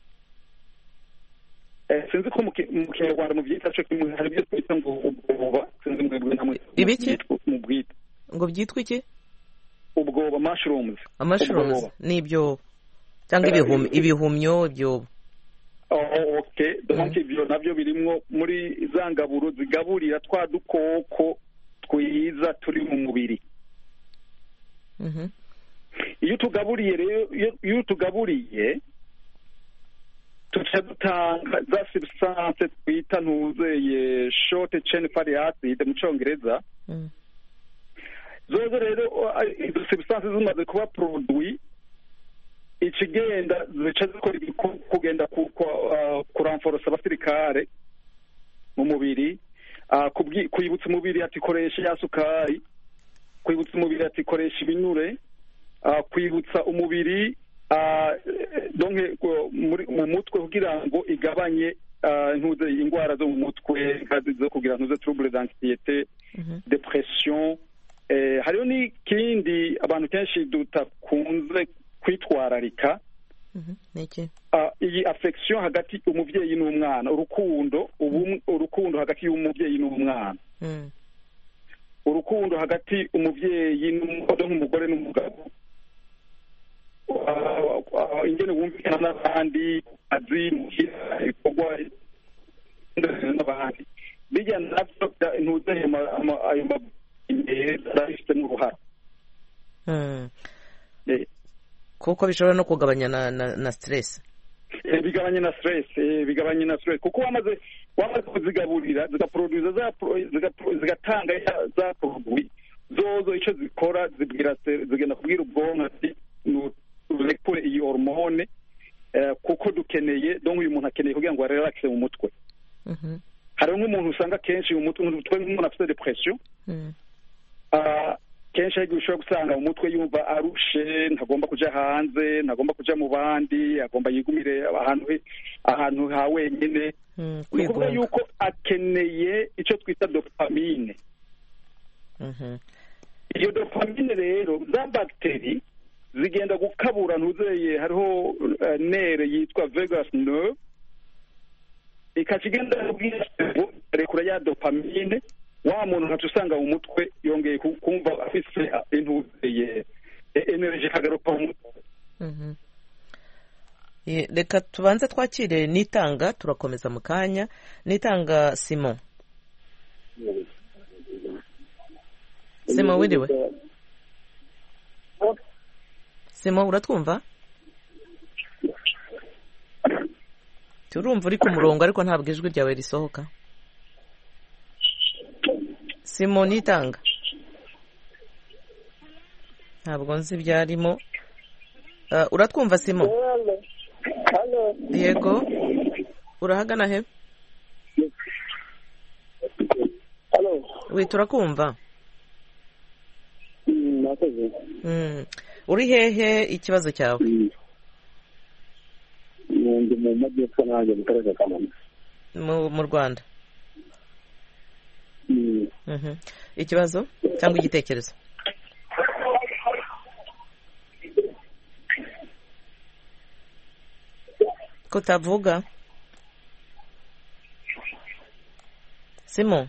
Sinzi ko mu Kinyarwanda mu byita cyo kimwe hari byo twita ngo ubwoba, sinzi mwebwe namwe ibiki mu bwita ngo byitwa iki? Ubwoba, mushrooms. Mushrooms nibyo cyangwa ibihumyo ibihumyo ibyo. Oh, okay. Donc ibyo nabyo birimwo muri zangaburo zigaburira twa dukoko twiza turi mu mubiri. Mhm. Iyo tugaburiye rero iyo tugaburiye tuca dutanga za substance twita ntuzeye short chain fatty acid mu Cyongereza. Mhm. Zozo rero izo substance zimaze kuba produit ikigenda zica zikora kugenda kuramforosa abasirikare mu mubiri, kwibutsa umubiri ati koresha ya sukari, kwibutsa umubiri ati koresha ibinure, kwibutsa umubiri mu mutwe kugira ngo igabanye indwara zo mu mutwe zo kugira ngo trouble d'anxiété, depression. Hariho n'ikindi abantu kenshi tutakunze kwitwararika, iyi affection hagati umubyeyi n'umwana, urukundo urukundo hagati y'umubyeyi n'umwana, urukundo hagati umubyeyi n'umugore n'umugabo, ingene wumvikana n'abandi azi ibikorwa n'abandi, bijya nabyo ntuze ayo mabwiriza arabifitemo uruhara kuko bishobora no kugabanya na na, na stress, bigabanya na stress bigabanya na stress kuko wamaze wamaze kuzigaburira zigaproduza za zigatanga za produit zozo icyo zikora zibwira zigenda kubwira ubwonko ati nurekure iyi hormone kuko dukeneye donc uyu muntu akeneye kugira ngo relaxe mu mutwe. Mhm. Hari nk'umuntu usanga kenshi mu mutwe nk'umuntu afite depression, kenshi ariko ushobora gusanga mu mutwe yumva arushe, ntagomba kuja hanze, ntagomba kuja mu bandi, agomba yigumire ahantu ahantu ha wenyine. Kuvuga yuko akeneye icyo twita dopamine. Mhm. Iyo dopamine rero za bakteri zigenda gukabura ntuzeye, hariho nere yitwa vagus nerve, ikakigenda rekura ya dopamine, wa muntu ntacu usanga mu mutwe yongeye kumva afise intuzeye energy kagaruka mu mutwe. Mhm. Reka tubanze twakire Nitanga, turakomeza mu kanya. Nitanga Simon. Simon wiriwe? Simon uratwumva? Turumva uri ku murongo ariko ntabwo ijwi ryawe risohoka. Simon Nitanga. Ntabwo nzi byarimo. Uh, uratwumva Simon? Hello. Yego. Urahagana he? Hello. We turakumva. Mm, nakoze. Mm. Uri hehe ikibazo cyawe? Ndi mu majyepfo nanjye mu karere ka Kamonyi. Mu mu Rwanda. Mm. Mhm. Ikibazo cyangwa igitekerezo? Kutavuga? Simon.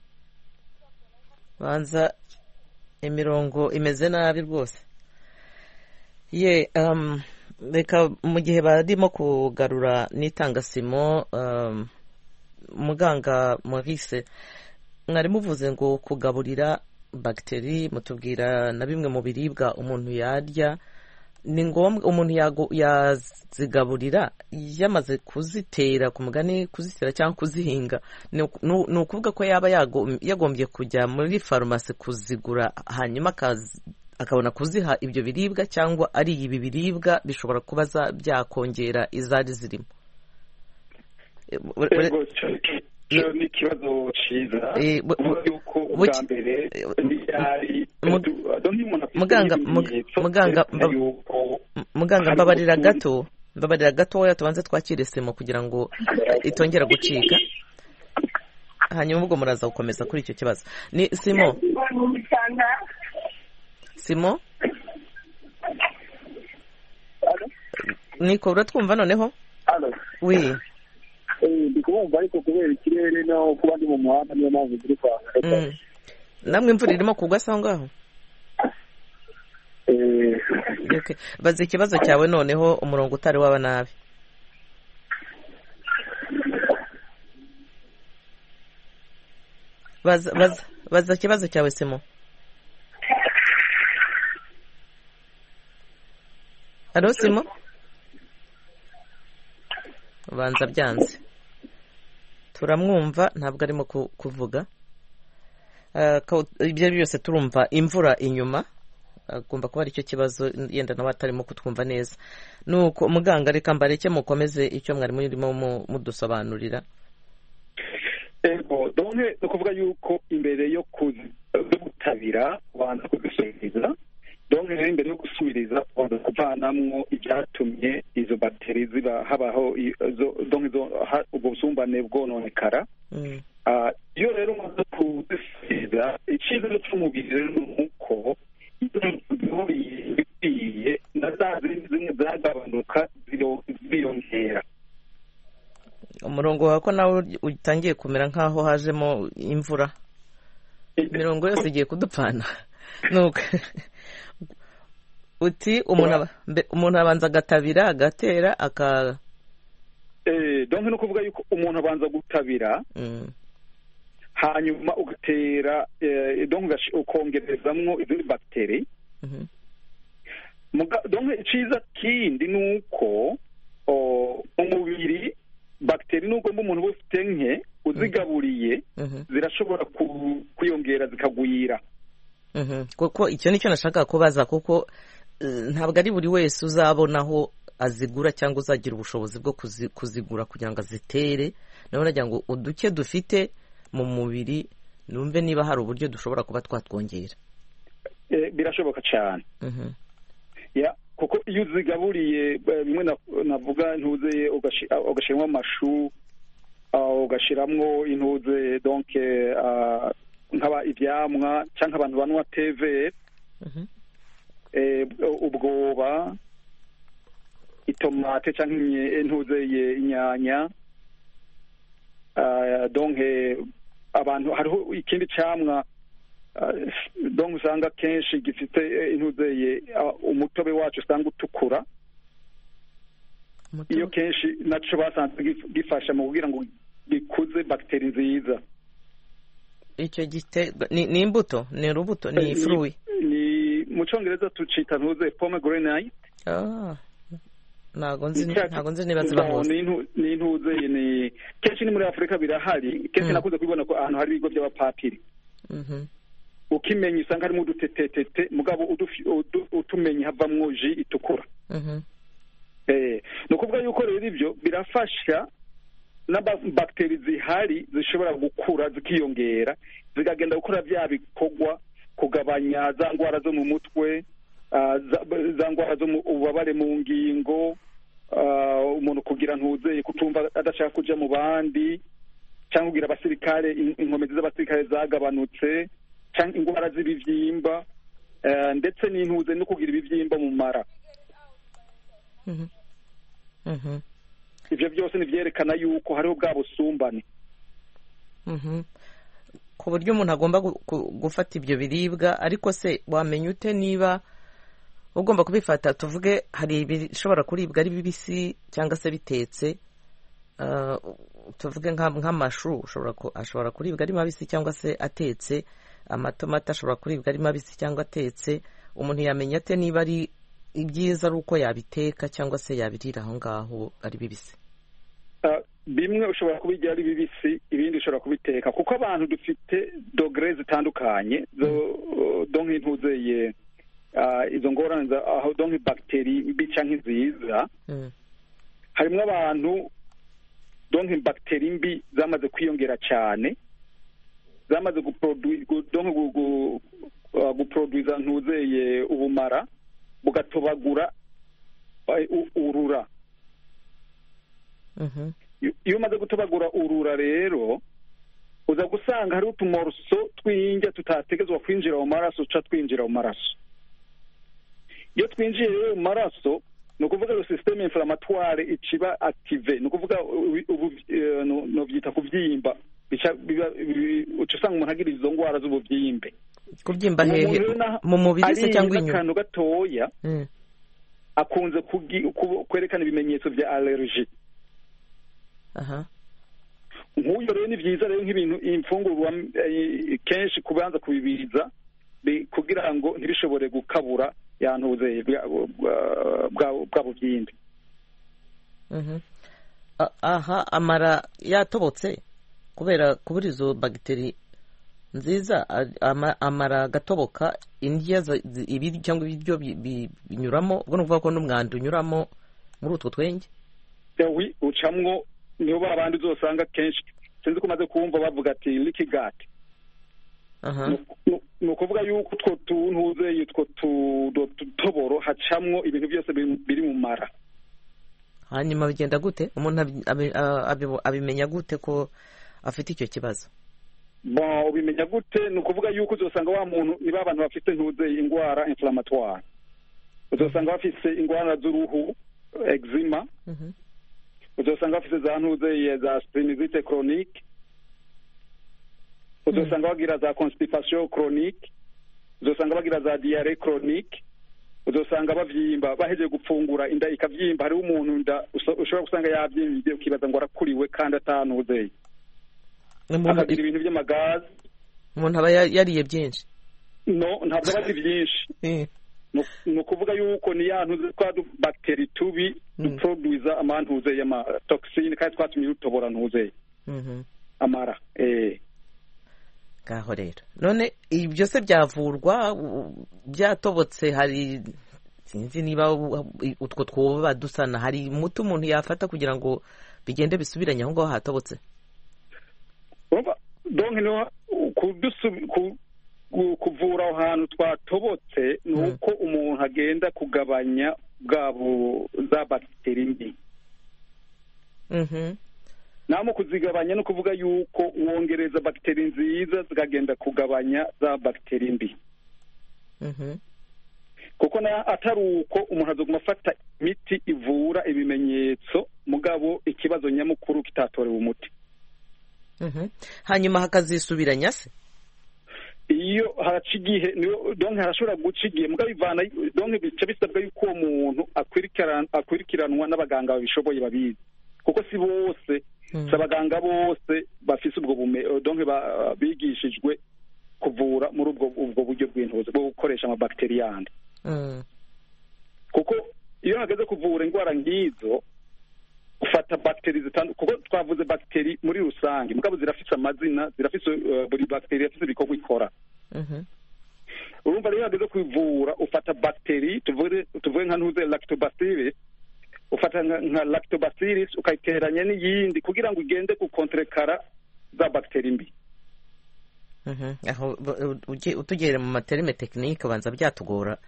Banza imirongo imeze nabi rwose. Ye um reka mu gihe barimo kugarura Nitanga Simon, um, muganga Maurice mwari muvuze ngo kugaburira bakteri, mutubwira na bimwe mu biribwa umuntu yarya, ni ngombwa umuntu yazigaburira yamaze kuzitera, ku mugani kuzitera cyangwa kuzihinga, ni ukuvuga ko yaba yagombye kujya muri farumasi kuzigura hanyuma akabona kuziha ibyo biribwa, cyangwa ari ibi biribwa bishobora kuba byakongera izari zirimo? Ego ni ikibazo cyiza, yuko ubwa mbere yari muganga muganga muganga mbabarira gato mbabarira gatoya tubanze twakire Simo kugira ngo itongera gucika, hanyuma ubwo muraza gukomeza kuri icyo kibazo. Ni Simo Simo niko uratwumva noneho? Oui. Ndi kumva ariko kubera ikirere no kuba ndi mu muhanda niyo mpamvu ziri kwanga. Namwe imvura irimo kugwa aho ngaho? Eh. Okay. Baza ikibazo cyawe noneho umurongo utari waba nabi. Baza baza baza ikibazo cyawe Simo. Halo Simo? Banza byanze. Turamwumva ntabwo arimo kuvuga. Uh, ibyo byose turumva imvura inyuma, agomba kuba ari cyo kibazo yenda nawe atarimo kutwumva neza. Nuko muganga reka mbareke mukomeze icyo mwari murimo mudusobanurira. ego donc ni ukuvuga yuko imbere yo gutabira ubanza kuzisubiza, donc imbere yo gusubiriza ubanza kuvanamwo ibyatumye izo bagiteri ziba habaho donc ubwo busumbane bwononekara. iyo rero umaze kuzisubiza icyiza cy'umubiri rero ni uko bikwiye na za zindi zimwe zagabanuka ziyongera. Umurongo wawe ko nawe utangiye kumera nk'aho hajemo imvura, imirongo yose igiye kudupfana. Nuko uti umuntu abanza agatabira agatera aka eh donc no kuvuga yuko umuntu abanza gutabira hanyuma ugatera donc ukongerezamwo izindi bagiteri. Donc iciza kindi nuko umubiri bagiteri nubwo umuntu wese ufite nke uzigaburiye zirashobora kwiyongera zikagwira. Kuko icyo nicyo nashaka kubaza, kuko ntabwo ari buri wese uzabonaho azigura cyangwa uzagira ubushobozi bwo kuzigura kugira ngo azitere. naho nagira ngo uduke dufite mu mubiri numve niba hari uburyo dushobora kuba twatwongera. Birashoboka cyane. Ya kuko iyo uzigaburiye bimwe navuga ntuze ugashiramo amashu ugashiramwo intuze donc nkaba ivyamwa cyangwa abantu banwa T V eh ubwoba itomate cyangwa intuze inyanya donc abantu hariho ikindi cyamwa donc usanga kenshi gifite intuzeye umutobe wacu usanga utukura. Iyo kenshi naco basanze gifasha mu kugira ngo gikuze bagiteri nziza. Icyo gite ni imbuto ni urubuto ni fruit ni mu Cyongereza tucita ntuze pomegranate. Ah nago nzi nago nzi niba ziba hose ni intuze ni kenshi ni muri Afrika birahari kenshi nakuze kubibona ko ahantu hari ibigo by'abapapiri. Mhm. Ukimenya usanga harimo udutetetete mugabo utumenye havamwo ji itukura. Mhm. Eh nukuvuga yuko rero ibyo birafasha na bagiteri zihari zishobora gukura zikiyongera zikagenda gukora bya bikogwa kugabanya za ngwara zo mu mutwe, za ngwara zo mu ubabare mu ngingo, umuntu kugira ntuze kutumva adashaka kuja mu bandi cyangwa kugira abasirikare inkomezi z'abasirikare zagabanutse cyangwa ingwara z'ibivyimba ndetse n'intuze no kugira ibivyimba mu mara. Mhm. Mhm. Ibyo byose nivyerekana yuko hariho bwa busumbane. Mhm. Ku buryo umuntu agomba gufata ibyo biribwa, ariko se wamenya ute niba ugomba kubifata? Tuvuge hari ibishobora kuribwa ari bibisi cyangwa se bitetse, uh, tuvuge nk'amashu ushobora ashobora kuribwa ari mabisi cyangwa se atetse, amatomata ashobora kuribwa ari mabisi cyangwa atetse. Umuntu yamenya ate niba ari ibyiza ari uko yabiteka cyangwa se yabirira aho ngaho ari bibisi? Bimwe ushobora kubirya ari bibisi, ibindi ushobora kubiteka, kuko abantu dufite dogere zitandukanye zo donc intuzeye izo ngorane aho donc bagiteri mbi cyangwa nziza. Harimo abantu donc bagiteri mbi zamaze kwiyongera cyane, zamaze guproduire donc guproduire ntuzeye ubumara bugatobagura urura. Mhm. Iyo umaze gutobagura urura rero uza gusanga hari utumoroso twinjya tutategezwa kwinjira mu maraso uca twinjira mu maraso. Iyo twinjiye mu maraso no kuvuga ngo systeme inflammatoire iciba active, no kuvuga ubu no byita kuvyimba uca usanga umuntu agira izo ngwara z'ubuvyimbe. Kubyimba hehe? Mu mubiri se cyangwa inyuma? Akantu gatoya akunze kwerekana ibimenyetso bya allergie. Aha. Nk'uyo rero ni byiza rero nk'ibintu imfungurwa kenshi kubanza kubibiriza kugira ngo ntibishobore gukabura yantuze bwa buvyimbe. Mhm. Aha amara yatobotse kubera kubura izo bagiteri nziza amara agatoboka indya ibiryo cyangwa ibiryo binyuramo ubwo nuvuga ko n'umwanda unyuramo muri utwo twenge ucamwo niho babandi uzosanga kenshi sinzi ko umaze kumva bavuga ati leaky gut ni ukuvuga yuko utwo tuntuze utwo tutoboro hacamwo ibintu byose biri mu mara. Hanyuma bigenda gute umuntu abimenya gute ko afite icyo kibazo? Bon ubimenya gute ni ukuvuga yuko uzosanga wa muntu niba abantu bafite ntuze indwara inflammatoire uzosanga bafite indwara z'uruhu eczema uzosanga bafite za ntuze za sinusite chronique uzosanga bagira za constipation chronique uzosanga bagira za diarrhée chronique uzosanga bavyimba baheje gupfungura inda ikavyimba hari umuntu nda ushobora gusanga yabyimbye ukibaza ngo arakuriwe kandi atanuze akagira ibintu by'amagazi umuntu aba yariye byinshi no ntabwo aba ari byinshi ni ukuvuga yuko ni ya ntuze twa bacteria tubi duproduza amantuze y'ama toxine kandi twatumye rutobora ntuze amara eh ngaho rero none ibyo se byavurwa byatobotse hari sinzi niba utwo twoba dusana hari umuti umuntu yafata kugira ngo bigende bisubiranye aho ngaho hatobotse donc no kuvura aho hantu twatobotse ni uko umuntu agenda kugabanya bwabo za bagiteri mbi namo kuzigabanya no kuvuga yuko wongereza bagiteri nziza zikagenda kugabanya za bagiteri mbi kuko na atari uko umuntu azoguma afata imiti ivura ibimenyetso mugabo ikibazo nyamukuru kitatorewe umuti. Hanyuma hakazisubiranya se iyo haraca igihe donc harashobora guca igihe mugabo ivana donc bica bisabwa yuko uwo muntu akwirikiranwa n'abaganga babishoboye babizi kuko si bose si abaganga bose bafise ubwo bume donc bigishijwe kuvura muri ubwo ubwo buryo bw'intuzi bwo gukoresha amabakiteri yandi kuko iyo hageze kuvura indwara nk'izo ufata bagiteri zitandukanye kuko twavuze bagiteri muri rusange mugabo zirafise amazina zirafise buri bagiteri yafise ibikorwa ikora urumva rero hageze kwivura ufata bagiteri tuvuge tuvuge nka ntuze lactobacillus ufata nka lactobacillus ukayiteranya n'iyindi kugira ngo ugende gukontrekara za bagiteri mbi. Aho utugere mu materime technique banza byatugora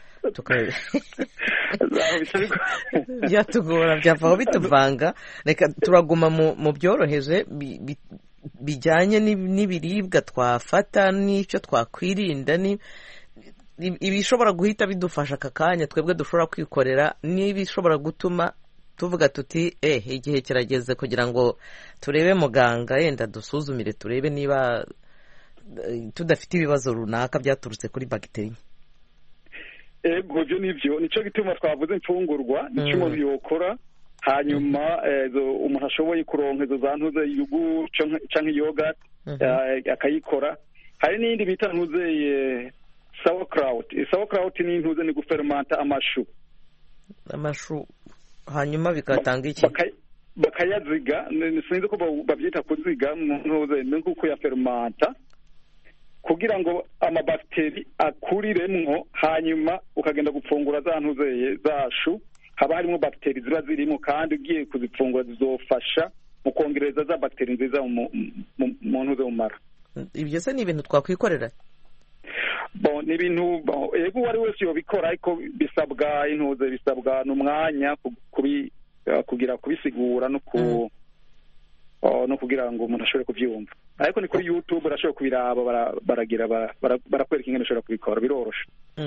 byatugora byavaho bituvanga reka turaguma mu byoroheje bijyanye n'ibiribwa twafata n'icyo twakwirinda ibishobora guhita bidufasha aka kanya twebwe dushobora kwikorera n'ibishobora gutuma tuvuga tuti eh igihe kirageze kugira ngo turebe muganga yenda dusuzumire turebe niba tudafite ibibazo runaka byaturutse kuri bagiteri. Ego byo nivyo nico gituma twavuze imfungurwa nico umuntu yokora hanyuma umuntu ashoboye kuronka izo zantuze yugu canke yogurt akayikora. Hari n'indi bita ntuze sauerkraut. Sauerkraut ni ntuze ni gufermenta amashu amashu hanyuma bikatanga iki bakayaziga sinzi ko babyita kuziga ntuze nkuko ya fermenta kugira ngo amabakiteri akuriremwo hanyuma ukagenda gupfungura za ntuzeye zashu haba harimo bakiteri ziba zirimo kandi ugiye kuzipfungura zizofasha mu kongereza za bakiteri nziza mu ntuze mu mara. Ibyo se ni ibintu twakwikorera? Bon ni ibintu ego wari wese yobikora ariko bisabwa intuze bisabwa n'umwanya kubi kugira kubisigura no ku no kugira ngo umuntu ashobore kubyumva ariko ni kuri YouTube urashobora kubiraba baragira barakwereka ingene ushobora kubikora biroroshe.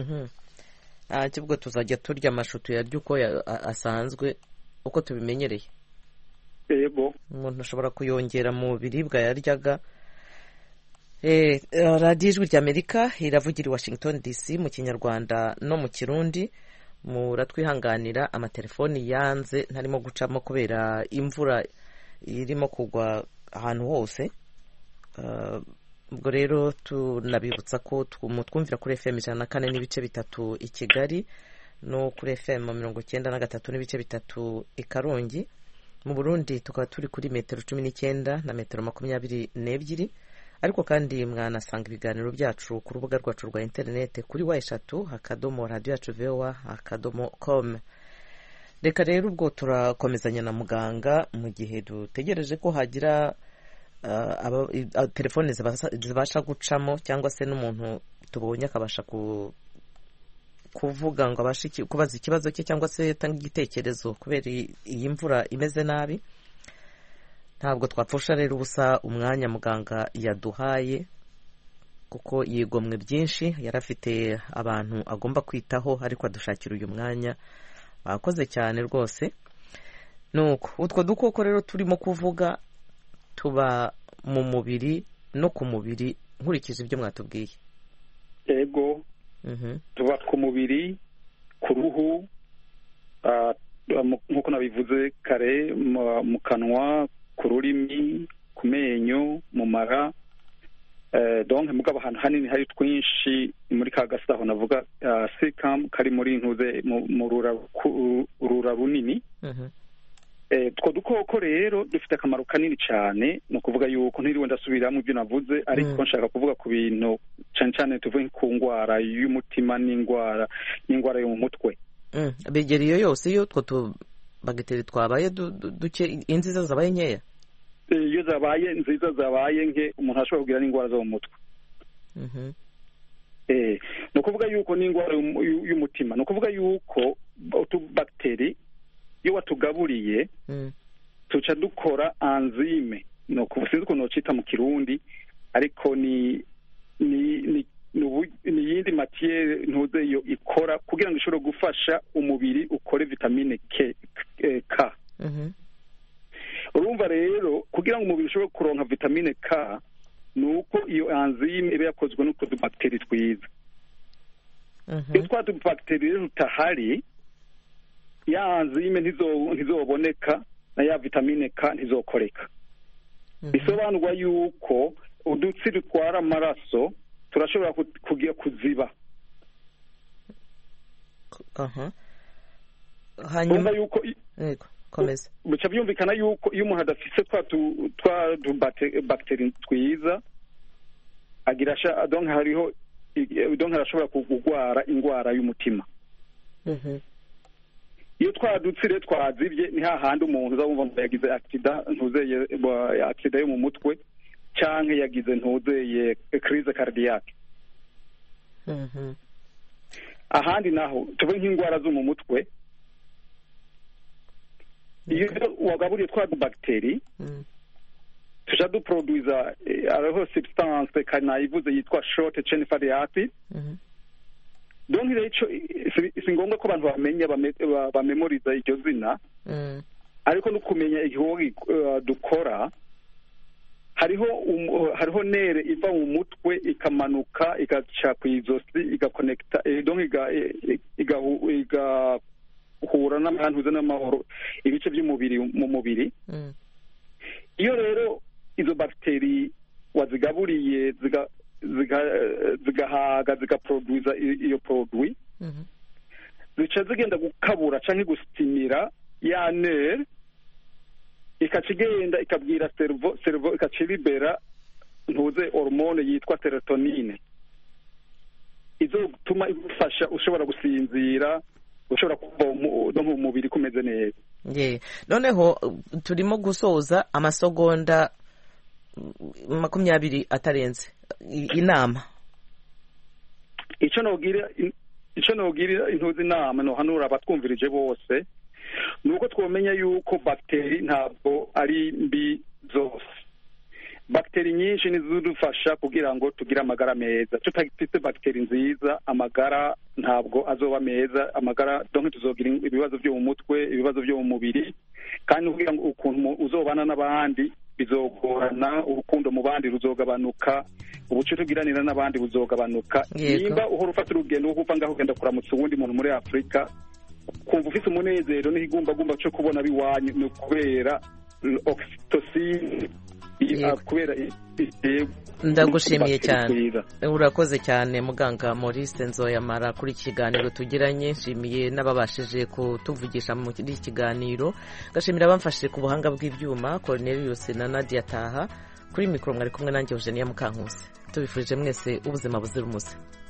Ah kibwo tuzajya turya amashutu yaryo uko asanzwe uko tubimenyereye. Yego umuntu ashobora kuyongera mu biribwa yaryaga. Eh Radio Ijwi ry'Amerika iravugira i Washington D C mu Kinyarwanda no mu Kirundi. Muratwihanganira amatelefoni yanze ntarimo gucamo kubera imvura irimo kugwa ahantu hose. Ubwo rero tunabibutsa ko twumvira kuri F M ijana na kane n'ibice bitatu i Kigali no kuri F M mirongo icyenda na gatatu n'ibice bitatu i Karongi. Mu Burundi tukaba turi kuri metero cumi n'icyenda na metero makumyabiri n'ebyiri. ariko kandi mwanasanga ibiganiro byacu ku rubuga rwacu rwa interineti kuri wa eshatu akadomo radiyo yacu vowa akadomo komu. Reka rero ubwo turakomezanya na muganga mu gihe dutegereje ko hagira telefone zibasha gucamo cyangwa se n'umuntu tubonye akabasha kuvuga ngo abashe kubaza ikibazo cye cyangwa se yatanga igitekerezo kubera iyi mvura imeze nabi. Ntabwo twapfusha rero ubusa umwanya muganga yaduhaye kuko yigomwe byinshi, yari afite abantu agomba kwitaho ariko adushakira uyu mwanya. Bakoze cyane rwose. Nuko utwo dukoko rero turimo kuvuga tuba mu mubiri no ku mubiri nkurikije ibyo mwatubwiye. Ego tuba ku mubiri, ku ruhu, nk'uko nabivuze kare, mu kanwa, ku rurimi, ku menyo, mu mara. Donc mugabo ahantu hanini hari twinshi muri ka gasaho navuga sikam kari muri ntuze mu rura runini. Two dukoko rero dufite akamaro kanini cyane, no kuvuga yuko ntiriwe ndasubiramo ibyo navuze, ariko nshaka kuvuga ku bintu cyane cyane tuvuye ku ngwara y'umutima n'ingwara n'ingwara yo mu mutwe. Begera iyo yose iyo two tubagiteri twabaye duke inziza zabaye nkeya. Iyo zabaye nziza zabaye nke umuntu ashobora kugira n'ingwara zo mu mutwe. Eh no kuvuga yuko n'ingwara y'umutima, no kuvuga yuko utubacteri iyo watugaburiye tuca dukora enzyme, no kuvuga ko no cita mu Kirundi, ariko ni ni ni yindi matière ntuze yo ikora kugira ngo ishobore gufasha umubiri ukore vitamine K K. Urumva rero kugira ngo umubiri ushobore kuronka vitamine K nuko iyo enzyme iba yakozwe n'utwo dubacteri twiza. Iyo twa dubacteri rutahari, ya enzyme ntizo ntizoboneka na ya vitamine K ntizokoreka. Bisobanurwa yuko udutsi dutwara amaraso turashobora kugira kuziba. Aha. Hanyuma yuko yego komeza. Buca byumvikana yuko iyo umuntu adafise twa twa bacteri twiza agira sha donc hariho donc arashobora kugwara ingwara y'umutima. Mhm. Iyo twadutsire twazibye ni hahandi umuntu uzabumva ngo yagize accident ntuzeye accident yo mu mutwe canke yagize ntuzeye crise cardiaque. Mhm. Ahandi naho tuve nk'ingwara zo mu mutwe, iyo wagaburiye twa bacteri tuja duproduiza ariho substance kana ivuze yitwa short chain fatty acid. Donc rero si ngombwa ko abantu bamenya bamemoriza iryo zina, ariko no kumenya igihugu dukora. Hariho hariho nere iva mu mutwe ikamanuka igaca ku izosi igaconnecta, donc iga iga hura n'abantu n'amahoro ibice by'umubiri mu mubiri. Iyo rero izo bacteri wazigaburiye ziga zigahaga zigaproduza iyo produit, zica zigenda gukabura canke gustimira ya nere, ikacigenda ikabwira cerveau cerveau ikacilibera ntuze hormone yitwa serotonine, izo gutuma igufasha ushobora gusinzira, ushobora kuva mu mubiri kumeze neza. Ye noneho turimo gusoza amasegonda makumyabiri atarenze inama. Ico nogira ico nogira intuzi inama no hanura abatwumvirije bose nuko twomenya yuko bacteri ntabwo ari mbi zose. Bacteri nyinshi nizudufasha kugira ngo tugire amagara meza. Tutagifite bacteri nziza amagara ntabwo azoba meza, amagara donc tuzogira ibibazo byo mu mutwe, ibibazo byo mu mubiri, kandi kugira ngo ukuntu uzobana n'abandi bizogorana, urukundo mu bandi ruzogabanuka, ubuce tugiranira n'abandi buzogabanuka. Nimba uhora ufata urugendo kuva ngaho ugenda kuramutsa uwundi muntu muri Afrika, kumva ufite umunezero n'igumba gumba cyo kubona biwanyu, no kubera oxytocin kubera. Ndagushimiye cyane, urakoze cyane muganga Maurice Nzoyamara kuri kiganiro tugiranye. Nshimiye n'ababashije kutuvugisha mu kiganiro, gashimira abamfashije ku buhanga bw'ibyuma Cornelius na Nadia Taha, kuri mikoro mwari kumwe nanjye Eugenia Mukankusi tubifurije mwese ubuzima buzira umuze.